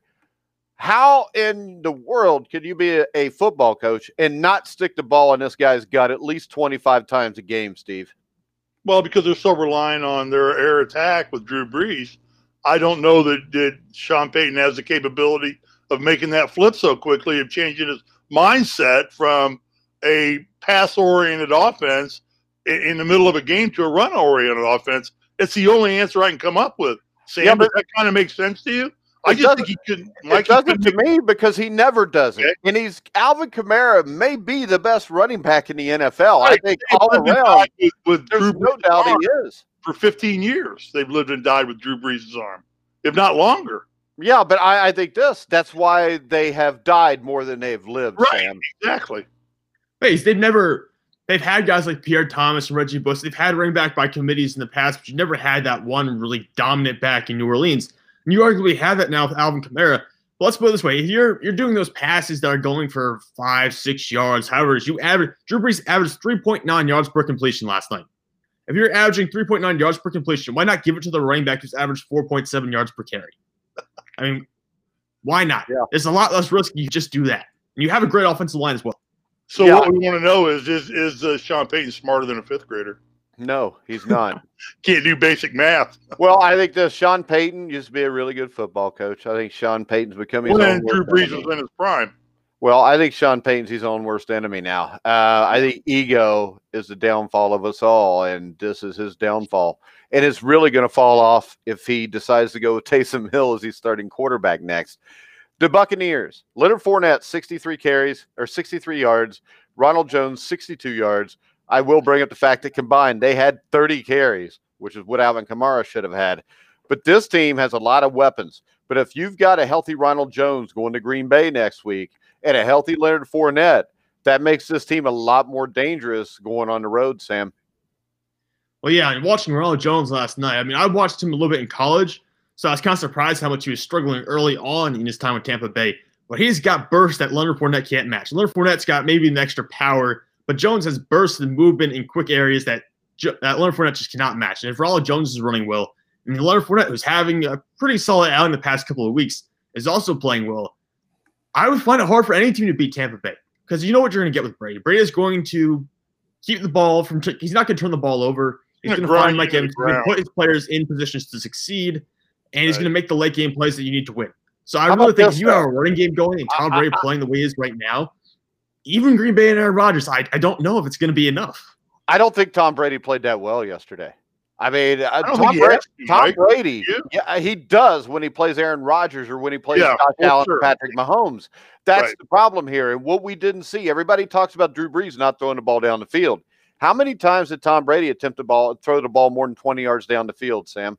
Speaker 2: How in the world could you be a, a football coach and not stick the ball in this guy's gut at least twenty-five times a game, Steve?
Speaker 3: Well, because they're so relying on their air attack with Drew Brees, I don't know that, that Sean Payton has the capability of making that flip so quickly, of changing his mindset from a pass-oriented offense in, in the middle of a game to a run-oriented offense. It's the only answer I can come up with. Sam,
Speaker 2: Yeah, but-
Speaker 3: does that kind of make sense to you? I
Speaker 2: It
Speaker 3: just think
Speaker 2: doesn't-
Speaker 3: he couldn't.
Speaker 2: It
Speaker 3: Like, he
Speaker 2: doesn't
Speaker 3: couldn't
Speaker 2: to
Speaker 3: make-
Speaker 2: me because he never does it.
Speaker 3: Okay.
Speaker 2: And he's Alvin Kamara may be the best running back in the N F L. I
Speaker 3: Right.
Speaker 2: think
Speaker 3: They've
Speaker 2: all
Speaker 3: lived and
Speaker 2: around,
Speaker 3: died with, with
Speaker 2: there's
Speaker 3: Drew
Speaker 2: no
Speaker 3: Brees'
Speaker 2: doubt
Speaker 3: arm
Speaker 2: he is.
Speaker 3: for fifteen years. They've lived and died with Drew Brees' arm, if not longer.
Speaker 2: Yeah, but I, I think this, that's why they have died more than they've lived,
Speaker 3: Right.
Speaker 2: Sam.
Speaker 3: Exactly.
Speaker 1: Hey, they've never they've had guys like Pierre Thomas and Reggie Bush. They've had running back by committees in the past, but you never had that one really dominant back in New Orleans. And you arguably have that now with Alvin Kamara. But let's put it this way: if you're you're doing those passes that are going for five, six yards, however, you average Drew Brees averaged three point nine yards per completion last night. If you're averaging three point nine yards per completion, why not give it to the running back who's averaged four point seven yards per carry? I mean, why not?
Speaker 2: Yeah.
Speaker 1: It's a lot less risky. You just do that. And you have a great offensive line as well.
Speaker 3: So
Speaker 2: Yeah.
Speaker 3: what we want to know is is is uh, Sean Payton smarter than a fifth grader?
Speaker 2: No, he's not.
Speaker 3: Can't do basic math.
Speaker 2: Well, I think that Sean Payton used to be a really good football coach. I think Sean Payton's becoming
Speaker 3: Well,
Speaker 2: his
Speaker 3: then
Speaker 2: own
Speaker 3: Drew
Speaker 2: worst
Speaker 3: Brees
Speaker 2: enemy.
Speaker 3: was in his prime.
Speaker 2: Well, I think Sean Payton's his own worst enemy now. Uh, I think ego is the downfall of us all, and this is his downfall. And it's really going to fall off if he decides to go with Taysom Hill as he's starting quarterback next. The Buccaneers, Leonard Fournette, sixty-three carries or sixty-three yards. Ronald Jones, sixty-two yards. I will bring up the fact that combined they had thirty carries, which is what Alvin Kamara should have had. But this team has a lot of weapons. But if you've got a healthy Ronald Jones going to Green Bay next week and a healthy Leonard Fournette, that makes this team a lot more dangerous going on the road, Sam.
Speaker 1: Well, yeah, and watching Ronald Jones last night, I mean, I watched him a little bit in college, so I was kind of surprised how much he was struggling early on in his time with Tampa Bay. But he's got bursts that Leonard Fournette can't match. Leonard Fournette's got maybe an extra power, but Jones has bursts and movement in quick areas that, that Leonard Fournette just cannot match. And if Ronald Jones is running well, and Leonard Fournette, who's having a pretty solid outing the past couple of weeks, is also playing well, I would find it hard for any team to beat Tampa Bay because you know what you're going to get with Brady. Brady is going to keep the ball from – he's not going to turn the ball over. He's going to find Mike Evans. He's going to put his players in positions to succeed, and he's
Speaker 3: Right.
Speaker 1: going to make the late game plays that you need to win. So I
Speaker 2: How
Speaker 1: really
Speaker 2: about
Speaker 1: think
Speaker 2: this,
Speaker 1: if you have
Speaker 2: though?
Speaker 1: a running game going and Tom Brady playing the way he is right now, even Green Bay and Aaron Rodgers, I, I don't know if it's going to be enough.
Speaker 2: I don't think Tom Brady played that well yesterday. I mean, uh,
Speaker 3: I don't
Speaker 2: Tom,
Speaker 3: think he
Speaker 2: Brady,
Speaker 3: has to,
Speaker 2: Tom
Speaker 3: Mike.
Speaker 2: Brady,
Speaker 3: Yeah.
Speaker 2: yeah, he does when he plays Aaron Rodgers or when he plays
Speaker 3: Yeah,
Speaker 2: Josh
Speaker 3: for
Speaker 2: Allen
Speaker 3: sure.
Speaker 2: or Patrick Mahomes. That's
Speaker 3: Right.
Speaker 2: the problem here. And what we didn't see, everybody talks about Drew Brees not throwing the ball down the field. How many times did Tom Brady attempt to ball, throw the ball more than twenty yards down the field, Sam?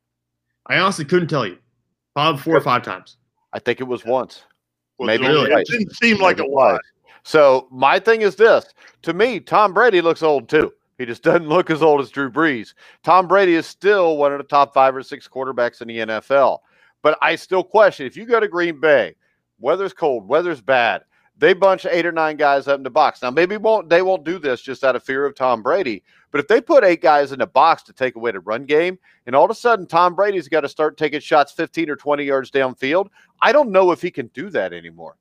Speaker 1: I honestly couldn't tell you. Probably four or five times.
Speaker 2: I think it was once.
Speaker 3: Was
Speaker 2: Maybe
Speaker 3: it,
Speaker 1: really.
Speaker 3: it didn't seem like a
Speaker 2: Maybe
Speaker 3: lot.
Speaker 2: twice. So my thing is this. To me, Tom Brady looks old too. He just doesn't look as old as Drew Brees. Tom Brady is still one of the top five or six quarterbacks in the N F L. But I still question, if you go to Green Bay, weather's cold, weather's bad, they bunch eight or nine guys up in the box. Now, maybe won't they won't do this just out of fear of Tom Brady. But if they put eight guys in the box to take away the run game, and all of a sudden Tom Brady's got to start taking shots fifteen or twenty yards downfield, I don't know if he can do that anymore.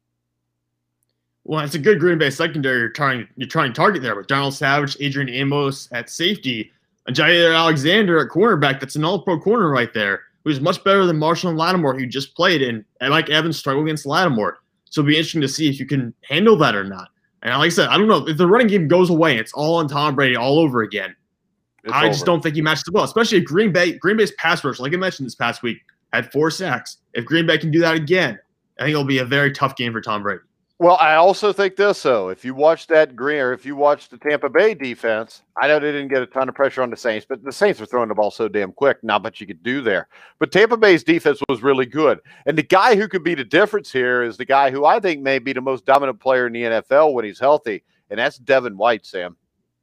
Speaker 1: Well, it's a good Green Bay secondary you're trying you're trying to target there with Donald Savage, Adrian Amos at safety, and Jair Alexander at cornerback. That's an all-pro corner right there, who's much better than Marshall and Lattimore, who just played, and, and Mike Evans struggled against Lattimore. So it'll be interesting to see if you can handle that or not. And like I said, I don't know. If the running game goes away, it's all on Tom Brady all over again.
Speaker 2: It's
Speaker 1: I just
Speaker 2: over.
Speaker 1: don't think he matches the well, especially if Green Bay. Green Bay's pass rush, like I mentioned this past week, had four sacks. If Green Bay can do that again, I think it'll be a very tough game for Tom Brady.
Speaker 2: Well, I also think this, though. If you watch that Green, or if you watch the Tampa Bay defense, I know they didn't get a ton of pressure on the Saints, but the Saints are throwing the ball so damn quick, not much you could do there. But Tampa Bay's defense was really good. And the guy who could be the difference here is the guy who I think may be the most dominant player in the N F L when he's healthy, and that's Devin White, Sam.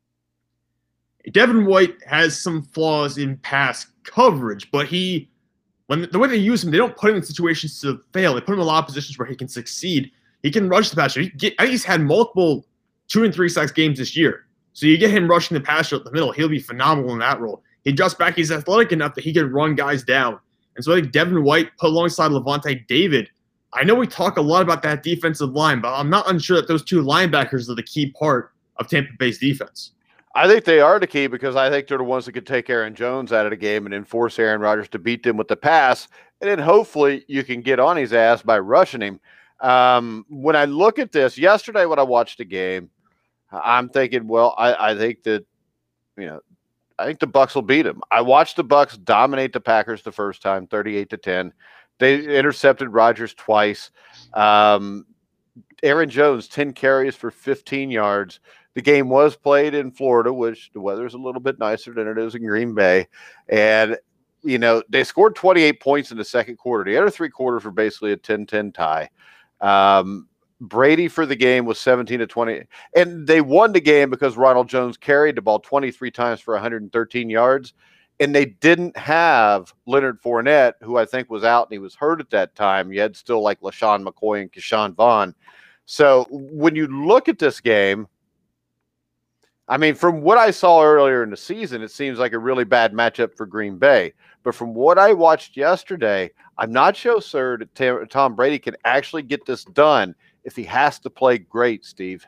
Speaker 1: Devin White has some flaws in pass coverage, but he, when the way they use him, they don't put him in situations to fail. They put him in a lot of positions where he can succeed. He can rush the passer. He get, I think he's had multiple two and three sacks games this year. So you get him rushing the passer up the middle, he'll be phenomenal in that role. He adjusts back. He's athletic enough that he can run guys down. And so I think Devin White put alongside Levante David. I know we talk a lot about that defensive line, but I'm not unsure that those two linebackers are the key part of Tampa Bay's defense.
Speaker 2: I think they are the key because I think they're the ones that could take Aaron Jones out of the game and then force Aaron Rodgers to beat them with the pass. And then hopefully you can get on his ass by rushing him. Um, when I look at this, yesterday when I watched the game, I'm thinking, well, I, I think that, you know, I think the Bucs will beat them. I watched the Bucs dominate the Packers the first time, thirty-eight to ten. They intercepted Rodgers twice. Um, Aaron Jones, ten carries for fifteen yards. The game was played in Florida, which the weather is a little bit nicer than it is in Green Bay. And, you know, they scored twenty-eight points in the second quarter. The other three quarters were basically a ten ten tie. Um, Brady for the game was seventeen to twenty. And they won the game because Ronald Jones carried the ball twenty-three times for one hundred thirteen yards. and they didn't have Leonard Fournette, who I think was out and he was hurt at that time. You had still like LaShawn McCoy and Keyshawn Vaughn. So when you look at this game, I mean, from what I saw earlier in the season, it seems like a really bad matchup for Green Bay. But from what I watched yesterday, I'm not so sure that Tom Brady can actually get this done if he has to play great, Steve.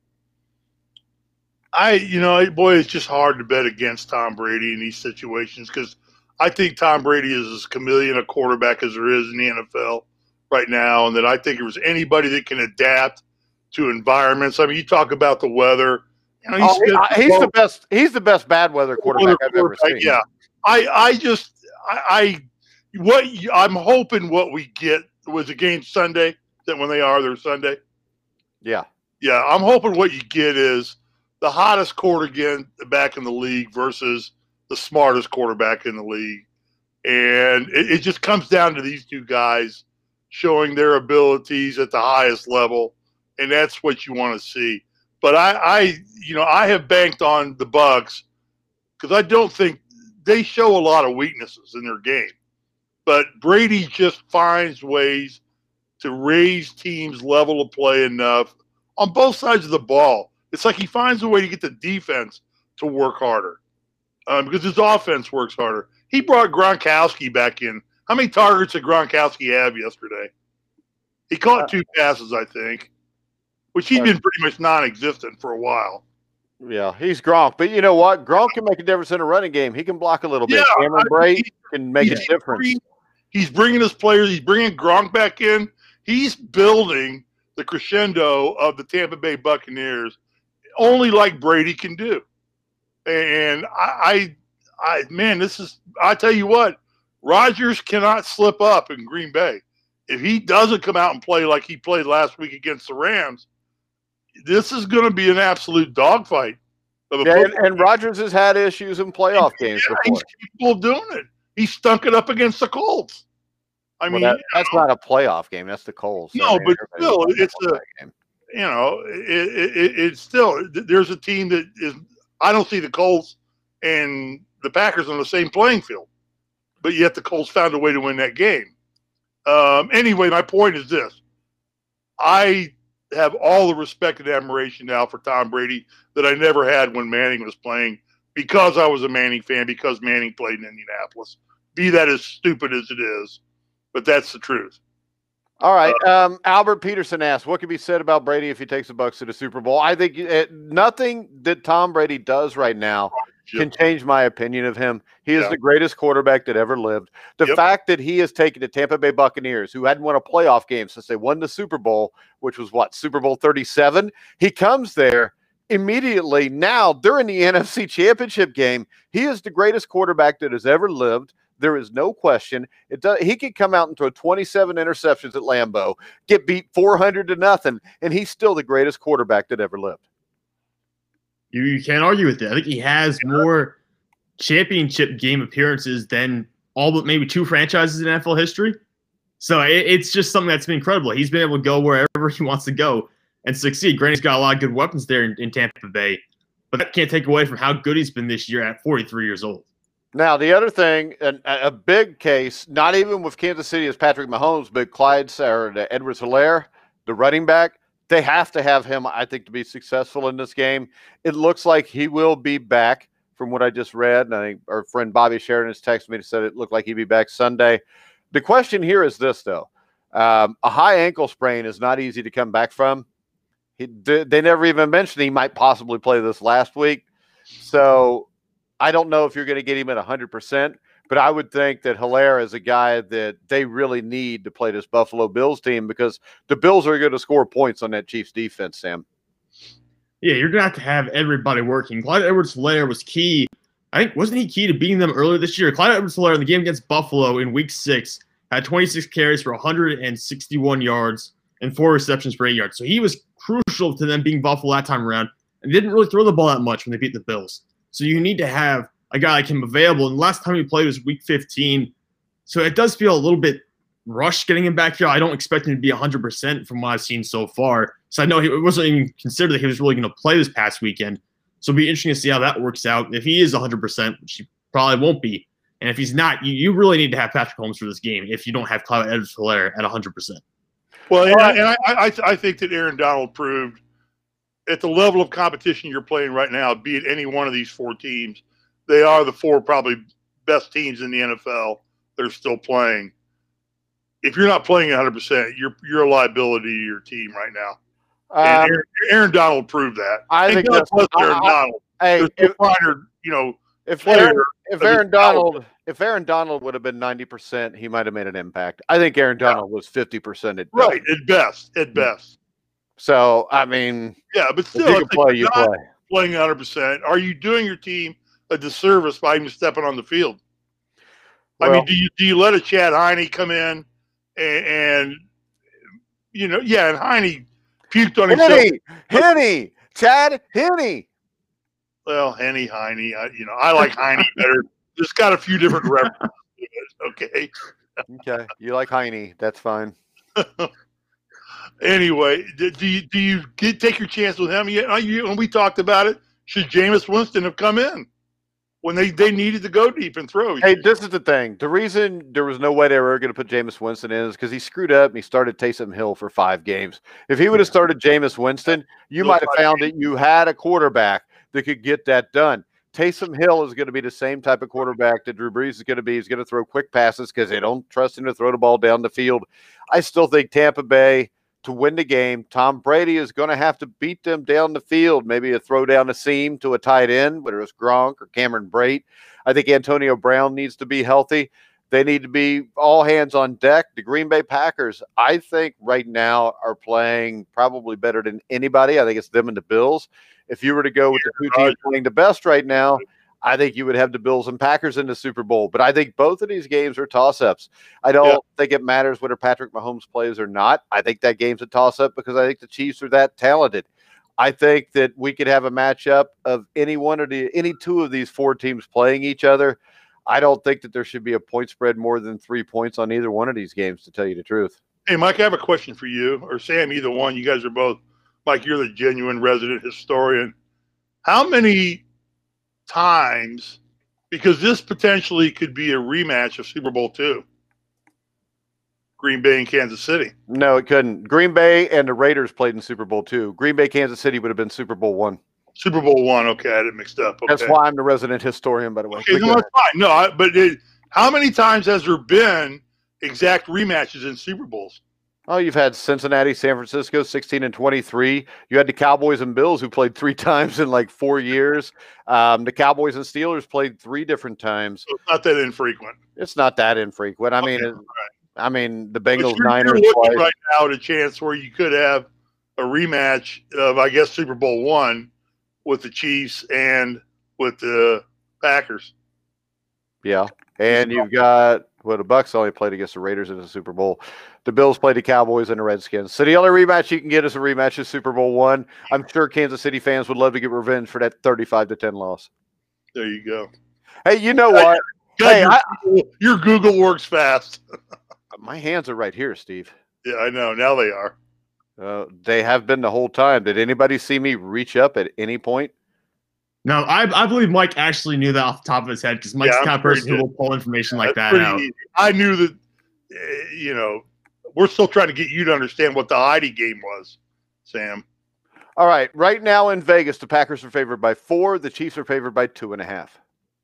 Speaker 3: I, you know, boy, it's just hard to bet against Tom Brady in these situations because I think Tom Brady is as chameleon a quarterback as there is in the N F L right now, and that I think if there's anybody that can adapt to environments. I mean, you talk about the weather. You know, he's,
Speaker 2: oh, he, he's the best. He's the best bad weather quarterback I've ever seen.
Speaker 3: Yeah, I, I just, I, I, what I'm hoping what we get was a game Sunday. That when they are, they're Sunday.
Speaker 2: Yeah,
Speaker 3: yeah. I'm hoping what you get is the hottest quarterback back in the league versus the smartest quarterback in the league, and it, it just comes down to these two guys showing their abilities at the highest level, and that's what you want to see. But I, I, you know, I have banked on the Bucs because I don't think they show a lot of weaknesses in their game. But Brady just finds ways to raise teams' level of play enough on both sides of the ball. It's like he finds a way to get the defense to work harder um, because his offense works harder. He brought Gronkowski back in. How many targets did Gronkowski have yesterday? He caught two passes, I think, which he's been pretty much non-existent for a while.
Speaker 2: Yeah, he's Gronk. But you know what? Gronk can make a difference in a running game. He can block a little bit.
Speaker 3: Yeah,
Speaker 2: Cameron Brate can make a difference.
Speaker 3: Bringing, he's bringing his players. He's bringing Gronk back in. He's building the crescendo of the Tampa Bay Buccaneers only like Brady can do. And I, I, I man, this is – I tell you what, Rodgers cannot slip up in Green Bay. If he doesn't come out and play like he played last week against the Rams, this is going to be an absolute dogfight.
Speaker 2: Yeah, and, and Rodgers has had issues in playoff games
Speaker 3: yeah,
Speaker 2: before.
Speaker 3: He's capable of doing it. He stunk it up against the Colts. I
Speaker 2: well,
Speaker 3: mean,
Speaker 2: that, that's know, not a playoff game. That's the Colts.
Speaker 3: No,
Speaker 2: I mean,
Speaker 3: but still, it's a game. You know, it, it, it's still there's a team that is. I don't see the Colts and the Packers on the same playing field, but yet the Colts found a way to win that game. Um, anyway, my point is this: I have all the respect and admiration now for Tom Brady that I never had when Manning was playing, because I was a Manning fan, because Manning played in Indianapolis. Be that as stupid as it is, but that's the truth.
Speaker 2: All right. Um, Albert Peterson asked, what can be said about Brady if he takes the Bucs to the Super Bowl? I think it, nothing that Tom Brady does right now can change my opinion of him. He is yeah. the greatest quarterback that ever lived. The yep. fact that he has taken the Tampa Bay Buccaneers, who hadn't won a playoff game since they won the Super Bowl, which was what, Super Bowl thirty-seven? He comes there immediately. Now they're in the N F C Championship game. He is the greatest quarterback that has ever lived. There is no question. It does, he could come out and throw twenty-seven interceptions at Lambeau, get beat four hundred to nothing, and he's still the greatest quarterback that ever lived.
Speaker 1: You, you can't argue with that. I think he has more championship game appearances than all but maybe two franchises in N F L history. So it, it's just something that's been incredible. He's been able to go wherever he wants to go and succeed. Granted, he's got a lot of good weapons there in, in Tampa Bay, but that can't take away from how good he's been this year at forty-three years old.
Speaker 2: Now, the other thing, and a big case, not even with Kansas City as Patrick Mahomes, but Clyde or Edwards-Helaire, the running back, they have to have him, I think, to be successful in this game. It looks like he will be back from what I just read. And I think our friend Bobby Sheridan has texted me and said it looked like he'd be back Sunday. The question here is this, though. Um, a high ankle sprain is not easy to come back from. He, they never even mentioned he might possibly play this last week. So I don't know if you're going to get him at one hundred percent, but I would think that Helaire is a guy that they really need to play this Buffalo Bills team, because the Bills are going to score points on that Chiefs defense, Sam.
Speaker 1: Yeah, you're going to have to have everybody working. Clyde Edwards-Helaire was key. I think, wasn't he key to beating them earlier this year? Clyde Edwards-Helaire in the game against Buffalo in week six had twenty-six carries for one hundred sixty-one yards and four receptions for eight yards. So he was crucial to them being Buffalo that time around, and didn't really throw the ball that much when they beat the Bills. So you need to have a guy like him available. And the last time he played was week fifteen. So it does feel a little bit rushed getting him back here. I don't expect him to be one hundred percent from what I've seen so far. So I know he, it wasn't even considered that he was really going to play this past weekend. So it'll be interesting to see how that works out. If he is one hundred percent, which he probably won't be. And if he's not, you, you really need to have Patrick Mahomes for this game if you don't have Clyde Edwards-Helaire at one hundred percent.
Speaker 3: Well, and, I, and I, I, I think that Aaron Donald proved at the level of competition you're playing right now, be it any one of these four teams, they are the four probably best teams in the N F L that are still playing. If you're not playing one hundred percent, you're you're a liability to your team right now.
Speaker 2: Um,
Speaker 3: and Aaron, Aaron Donald proved that.
Speaker 2: I
Speaker 3: and
Speaker 2: think
Speaker 3: God
Speaker 2: that's,
Speaker 3: bless
Speaker 2: I,
Speaker 3: Aaron
Speaker 2: I,
Speaker 3: Donald.
Speaker 2: hey,
Speaker 3: There's
Speaker 2: if,
Speaker 3: no finer, you know,
Speaker 2: if
Speaker 3: player
Speaker 2: Aaron, if
Speaker 3: of his
Speaker 2: Aaron
Speaker 3: caliber.
Speaker 2: Donald if Aaron Donald would have been ninety percent, he might have made an impact. I think Aaron Donald yeah. was fifty percent at best.
Speaker 3: Right, at best, at best.
Speaker 2: So, I mean,
Speaker 3: yeah, but still,
Speaker 2: if you can play, you play.
Speaker 3: Playing one hundred percent, are you doing your team a disservice by even stepping on the field? Well, I mean, do you do you let a Chad Henne come in and, and you know, yeah, and Henne puked on himself.
Speaker 2: Henne, Henne, Chad Henne.
Speaker 3: Well, Henne, Henne, I, you know, I like Henne better. Just got a few different references. Okay.
Speaker 2: Okay, you like Henne? That's fine.
Speaker 3: Anyway, do, do you do you get, take your chance with him? Yeah, you, when we talked about it, should Jameis Winston have come in when they, they needed to go deep and throw?
Speaker 2: Hey, this is the thing. The reason there was no way they were going to put Jameis Winston in is because he screwed up and he started Taysom Hill for five games. If he would have started Jameis Winston, you no might have found that you had a quarterback that could get that done. Taysom Hill is going to be the same type of quarterback that Drew Brees is going to be. He's going to throw quick passes because they don't trust him to throw the ball down the field. I still think Tampa Bay, to win the game, Tom Brady is going to have to beat them down the field. Maybe a throw down the seam to a tight end, whether it's Gronk or Cameron Brate. I think Antonio Brown needs to be healthy. They need to be all hands on deck. The Green Bay Packers, I think right now are playing probably better than anybody. I think it's them and the Bills. If you were to go with the two teams playing the best right now, I think you would have the Bills and Packers in the Super Bowl. But I think both of these games are toss-ups. I don't yeah. think it matters whether Patrick Mahomes plays or not. I think that game's a toss-up because I think the Chiefs are that talented. I think that we could have a matchup of any one of the any two of these four teams playing each other. I don't think that there should be a point spread more than three points on either one of these games, to tell you the truth.
Speaker 3: Hey, Mike, I have a question for you, or Sam, either one. You guys are both, Mike, you're the genuine resident historian. How many times, because this potentially could be a rematch of Super Bowl two, Green Bay and Kansas City?
Speaker 2: No, it couldn't. Green Bay and the Raiders played in Super Bowl two. Green Bay, Kansas City would have been Super Bowl one.
Speaker 3: Super Bowl one. Okay, I had it mixed up. Okay.
Speaker 2: That's why I'm the resident historian, by the way.
Speaker 3: Okay, no, that's fine. No, I, but it, how many times has there been exact rematches in Super Bowls?
Speaker 2: Oh, you've had Cincinnati, San Francisco, sixteen and twenty-three. You had the Cowboys and Bills, who played three times in like four years. Um, the Cowboys and Steelers played three different times.
Speaker 3: So it's not that infrequent.
Speaker 2: It's not that infrequent. I
Speaker 3: okay,
Speaker 2: mean, it,
Speaker 3: right.
Speaker 2: I mean the Bengals,
Speaker 3: you're,
Speaker 2: Niners.
Speaker 3: You're looking right now at a chance where you could have a rematch of, I guess, Super Bowl one with the Chiefs and with the Packers.
Speaker 2: Yeah, and you've got well, the Bucs only played against the Raiders in the Super Bowl. The Bills played the Cowboys and the Redskins. So the only rematch you can get is a rematch of Super Bowl one. I'm sure Kansas City fans would love to get revenge for that thirty-five to ten loss.
Speaker 3: There you go.
Speaker 2: Hey, you know what?
Speaker 3: God,
Speaker 2: hey,
Speaker 3: your,
Speaker 2: I,
Speaker 3: Google, your Google works fast.
Speaker 2: My hands are right here, Steve.
Speaker 3: Yeah, I know. Now they are.
Speaker 2: Uh, they have been the whole time. Did anybody see me reach up at any point?
Speaker 1: No, I I believe Mike actually knew that off the top of his head because Mike's
Speaker 3: yeah,
Speaker 1: the kind of person who will pull information like that out.
Speaker 3: Easy. I knew that, uh, you know, we're still trying to get you to understand what the Heidi game was, Sam.
Speaker 2: All right. Right now in Vegas, the Packers are favored by four. The Chiefs are favored by two and a half.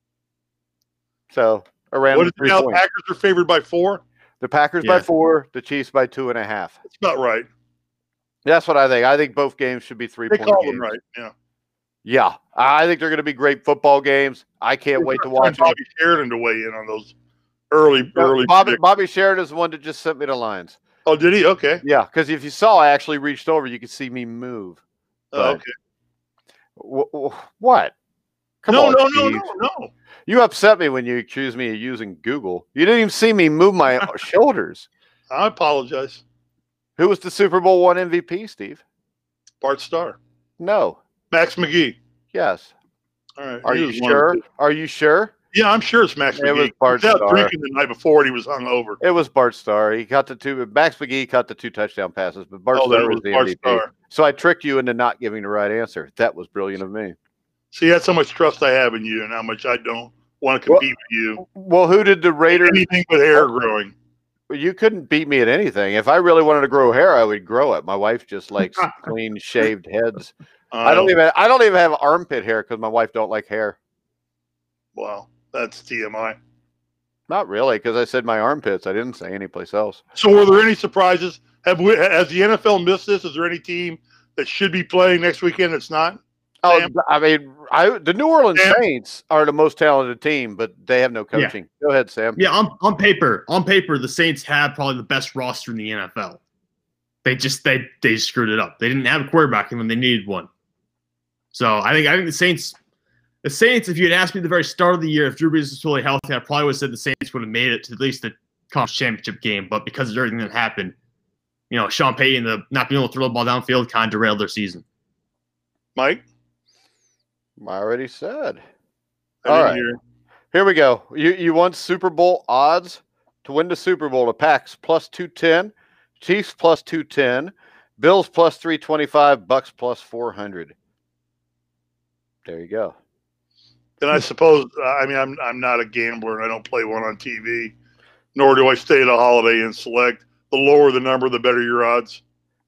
Speaker 2: So around
Speaker 3: what is
Speaker 2: three
Speaker 3: now
Speaker 2: points.
Speaker 3: Packers are favored by four?
Speaker 2: The Packers
Speaker 1: yeah.
Speaker 2: by four, the Chiefs by two and a half.
Speaker 3: That's about right.
Speaker 2: That's what I think. I think both games should be three
Speaker 3: they
Speaker 2: point
Speaker 3: call
Speaker 2: games.
Speaker 3: them right, yeah.
Speaker 2: Yeah, I think they're going to be great football games. I can't
Speaker 3: They're
Speaker 2: wait to watch
Speaker 3: Bobby
Speaker 2: them.
Speaker 3: Sheridan to weigh in on those early, early.
Speaker 2: Bobby, Bobby Sheridan is the one that just sent me the lines.
Speaker 3: Oh, did he? Okay.
Speaker 2: Yeah, because if you saw, I actually reached over. You could see me move.
Speaker 3: Oh, okay.
Speaker 2: W- w- what? Come
Speaker 3: no,
Speaker 2: on,
Speaker 3: no,
Speaker 2: Steve.
Speaker 3: no, no, no.
Speaker 2: You upset me when you accused me of using Google. You didn't even see me move my shoulders.
Speaker 3: I apologize.
Speaker 2: Who was the Super Bowl one M V P, Steve?
Speaker 3: Bart Starr.
Speaker 2: No.
Speaker 3: Max McGee.
Speaker 2: Yes.
Speaker 3: All right.
Speaker 2: Are
Speaker 3: He
Speaker 2: you
Speaker 3: was one of
Speaker 2: sure?
Speaker 3: the-
Speaker 2: Are you sure?
Speaker 3: Yeah, I'm sure it's Max
Speaker 2: It
Speaker 3: McGee.
Speaker 2: was Bart
Speaker 3: he was out
Speaker 2: Starr.
Speaker 3: drinking the night before and he was hungover.
Speaker 2: It was Bart Starr. He caught the two. Max McGee caught the two touchdown passes, but Bart
Speaker 3: Oh, that
Speaker 2: Starr was
Speaker 3: was
Speaker 2: the
Speaker 3: Bart
Speaker 2: M V P.
Speaker 3: Starr.
Speaker 2: So I tricked you into not giving the right answer. That was brilliant of me.
Speaker 3: See, that's how much trust I have in you and how much I don't want to compete with you.
Speaker 2: Well, who did the Raiders?
Speaker 3: Anything with hair growing.
Speaker 2: You couldn't beat me at anything. If I really wanted to grow hair, I would grow it. My wife just likes clean shaved heads.
Speaker 3: Uh,
Speaker 2: I don't even. I don't even have armpit hair because my wife don't like hair.
Speaker 3: Wow, that's T M I.
Speaker 2: Not really, because I said my armpits. I didn't say anyplace else.
Speaker 3: So, were there any surprises? Have we, has the N F L missed this? Is there any team that should be playing next weekend that's not?
Speaker 2: Oh,
Speaker 3: Sam?
Speaker 2: I mean, I the New Orleans
Speaker 3: Sam?
Speaker 2: Saints are the most talented team, but they have no
Speaker 1: Yeah.
Speaker 2: coaching. Go ahead, Sam.
Speaker 1: Yeah, on, on paper, on paper, the Saints have probably the best roster in the N F L. They just they they screwed it up. They didn't have a quarterback when they needed one. So I think I think the Saints, the Saints. If you had asked me at the very start of the year if Drew Brees was totally healthy, I probably would have said the Saints would have made it to at least the conference championship game. But because of everything that happened, you know, Sean Payton, the not being able to throw the ball downfield, kind of derailed their season.
Speaker 3: Mike?
Speaker 2: I already said.
Speaker 3: I
Speaker 2: All
Speaker 3: didn't
Speaker 2: right.
Speaker 3: hear.
Speaker 2: Here we go. You you want Super Bowl odds to win the Super Bowl? The Packs plus two ten, Chiefs plus two ten, Bills plus three twenty five, Bucks plus four hundred. There you go.
Speaker 3: Then I suppose I mean I'm I'm not a gambler and I don't play one on T V, nor do I stay at a Holiday Inn Select. The lower the number, the better your odds.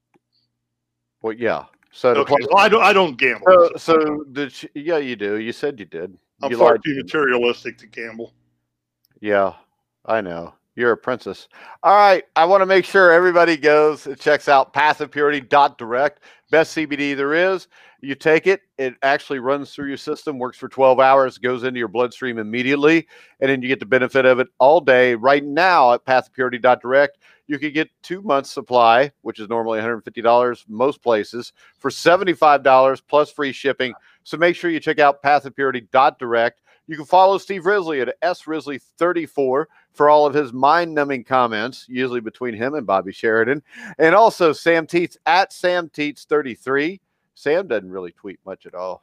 Speaker 2: Well, yeah. So the
Speaker 3: Okay,
Speaker 2: plus-
Speaker 3: well, I don't I don't gamble.
Speaker 2: so, so the Ch- yeah, you do. You said you did.
Speaker 3: I'm
Speaker 2: You
Speaker 3: far
Speaker 2: lied.
Speaker 3: too materialistic to gamble.
Speaker 2: Yeah, I know. You're a princess. All right. I want to make sure everybody goes and checks out passive purity dot direct. Best C B D there is. You take it, it actually runs through your system, works for twelve hours, goes into your bloodstream immediately, and then you get the benefit of it all day. Right now at passive purity dot direct, you can get two months supply, which is normally one hundred fifty dollars most places, for seventy-five dollars plus free shipping. So make sure you check out passive purity dot direct. You can follow Steve Risley at S Risley thirty-four for all of his mind-numbing comments, usually between him and Bobby Sheridan. And also Sam Teets at Sam Teets thirty-three. Sam doesn't really tweet much at all.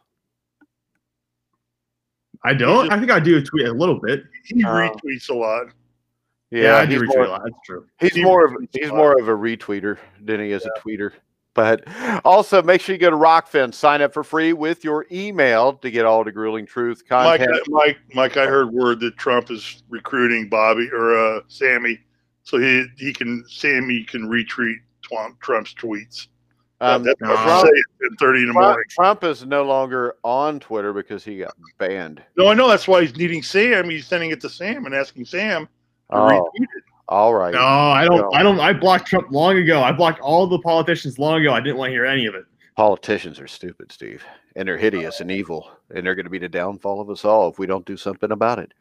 Speaker 1: I don't. I think I do tweet a little bit.
Speaker 3: He
Speaker 2: Um,
Speaker 3: retweets a lot.
Speaker 1: Yeah, I do
Speaker 2: he's
Speaker 1: retweet
Speaker 2: more,
Speaker 1: a lot. That's true.
Speaker 2: he's
Speaker 3: He
Speaker 2: more of
Speaker 3: retweets
Speaker 2: he's
Speaker 3: a lot.
Speaker 2: more of a retweeter than he is a tweeter. But also make sure you go to Rockfin, sign up for free with your email to get all the grueling truth
Speaker 3: Mike,
Speaker 2: content.
Speaker 3: Mike, Mike, I heard word that Trump is recruiting Bobby or uh, Sammy, so he he can Sammy can retweet Trump, Trump's tweets. Uh,
Speaker 2: Um,
Speaker 3: that's what I
Speaker 1: no.
Speaker 3: say at ten thirty in the
Speaker 2: Trump,
Speaker 3: morning.
Speaker 2: Trump is no longer on Twitter because he got banned.
Speaker 3: No, I know that's why he's needing Sam. He's sending it to Sam and asking Sam to
Speaker 2: Oh,
Speaker 3: retweet it.
Speaker 2: all right.
Speaker 1: No, I don't.
Speaker 2: No.
Speaker 1: I don't. I blocked Trump long ago. I blocked all the politicians long ago. I didn't want to hear any of it.
Speaker 2: Politicians are stupid, Steve, and they're hideous and evil, and they're going to be the downfall of us all if we don't do something about it.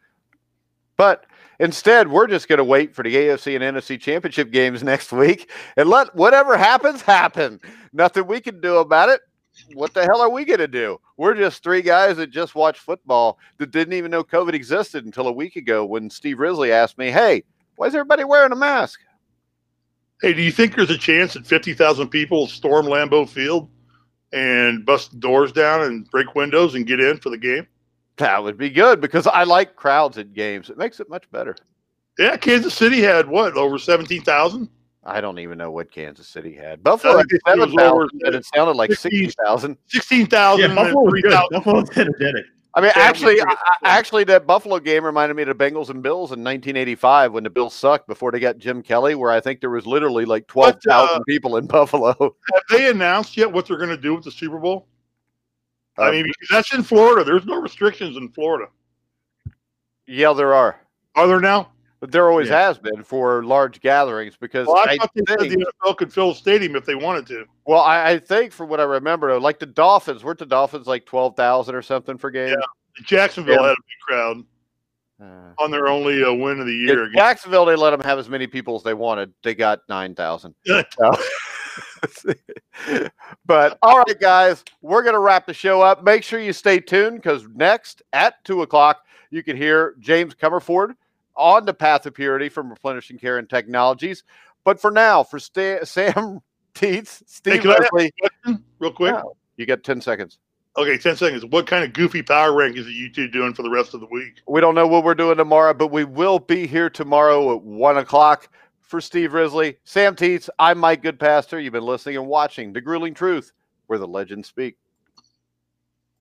Speaker 2: But instead, we're just going to wait for the A F C and N F C championship games next week and let whatever happens happen. Nothing we can do about it. What the hell are we going to do? We're just three guys that just watch football that didn't even know COVID existed until a week ago when Steve Risley asked me, hey, why is everybody wearing a mask?
Speaker 3: Hey, do you think there's a chance that fifty thousand people storm Lambeau Field and bust the doors down and break windows and get in for the game?
Speaker 2: That would be good because I like crowds at games. It makes it much better.
Speaker 3: Yeah, Kansas City had what, over seventeen thousand?
Speaker 2: I don't even know what Kansas City had. Buffalo
Speaker 3: I
Speaker 2: had
Speaker 3: think it was
Speaker 2: seven thousand,
Speaker 3: over
Speaker 2: but it sounded like
Speaker 3: sixty
Speaker 2: sixty thousand.
Speaker 3: sixteen thousand
Speaker 1: Yeah, Buffalo was
Speaker 3: three
Speaker 1: good.
Speaker 3: thousand.
Speaker 1: Buffalo was energetic.
Speaker 2: I mean,
Speaker 3: Yeah,
Speaker 2: actually,
Speaker 3: we-
Speaker 2: I, I- actually, that Buffalo game reminded me of the Bengals and Bills in nineteen eighty-five when the Bills sucked before they got Jim Kelly, where I think there was literally like twelve thousand
Speaker 3: uh,
Speaker 2: people in Buffalo.
Speaker 3: Have they announced yet what they're going to do with the Super Bowl? I
Speaker 2: Um,
Speaker 3: mean, because that's in Florida. There's no restrictions in Florida.
Speaker 2: Yeah, there are.
Speaker 3: Are there now?
Speaker 2: But there always
Speaker 1: Yeah.
Speaker 2: has been for large gatherings because
Speaker 3: Well, I,
Speaker 2: I
Speaker 3: thought they said
Speaker 2: think,
Speaker 3: the N F L could fill a stadium if they wanted to.
Speaker 2: well, I, I think from what I remember, like the Dolphins, weren't the Dolphins like twelve thousand or something for games?
Speaker 3: Jacksonville
Speaker 2: Yeah.
Speaker 3: had a big crowd
Speaker 2: Uh,
Speaker 3: on their only uh, win of the
Speaker 2: in
Speaker 3: year.
Speaker 2: Jacksonville, they let them have as many people as they wanted. They got nine thousand. But all right, guys, we're going to wrap the show up. Make sure you stay tuned because next at two o'clock, you can hear James Comerford on the Path of Purity from Replenishing Care and Technologies. But for now, for Sta- Sam Teets,
Speaker 3: Hey,
Speaker 2: Steve
Speaker 3: can I ask
Speaker 2: Leslie,
Speaker 3: a question real quick?
Speaker 2: Yeah. you got ten seconds.
Speaker 3: Okay, ten seconds. What kind of goofy power rankings are you two doing for the rest of the week?
Speaker 2: We don't know what we're doing tomorrow, but we will be here tomorrow at one o'clock. For Steve Risley, Sam Teets, I'm Mike Goodpaster. You've been listening and watching The Grueling Truth, where the legends speak.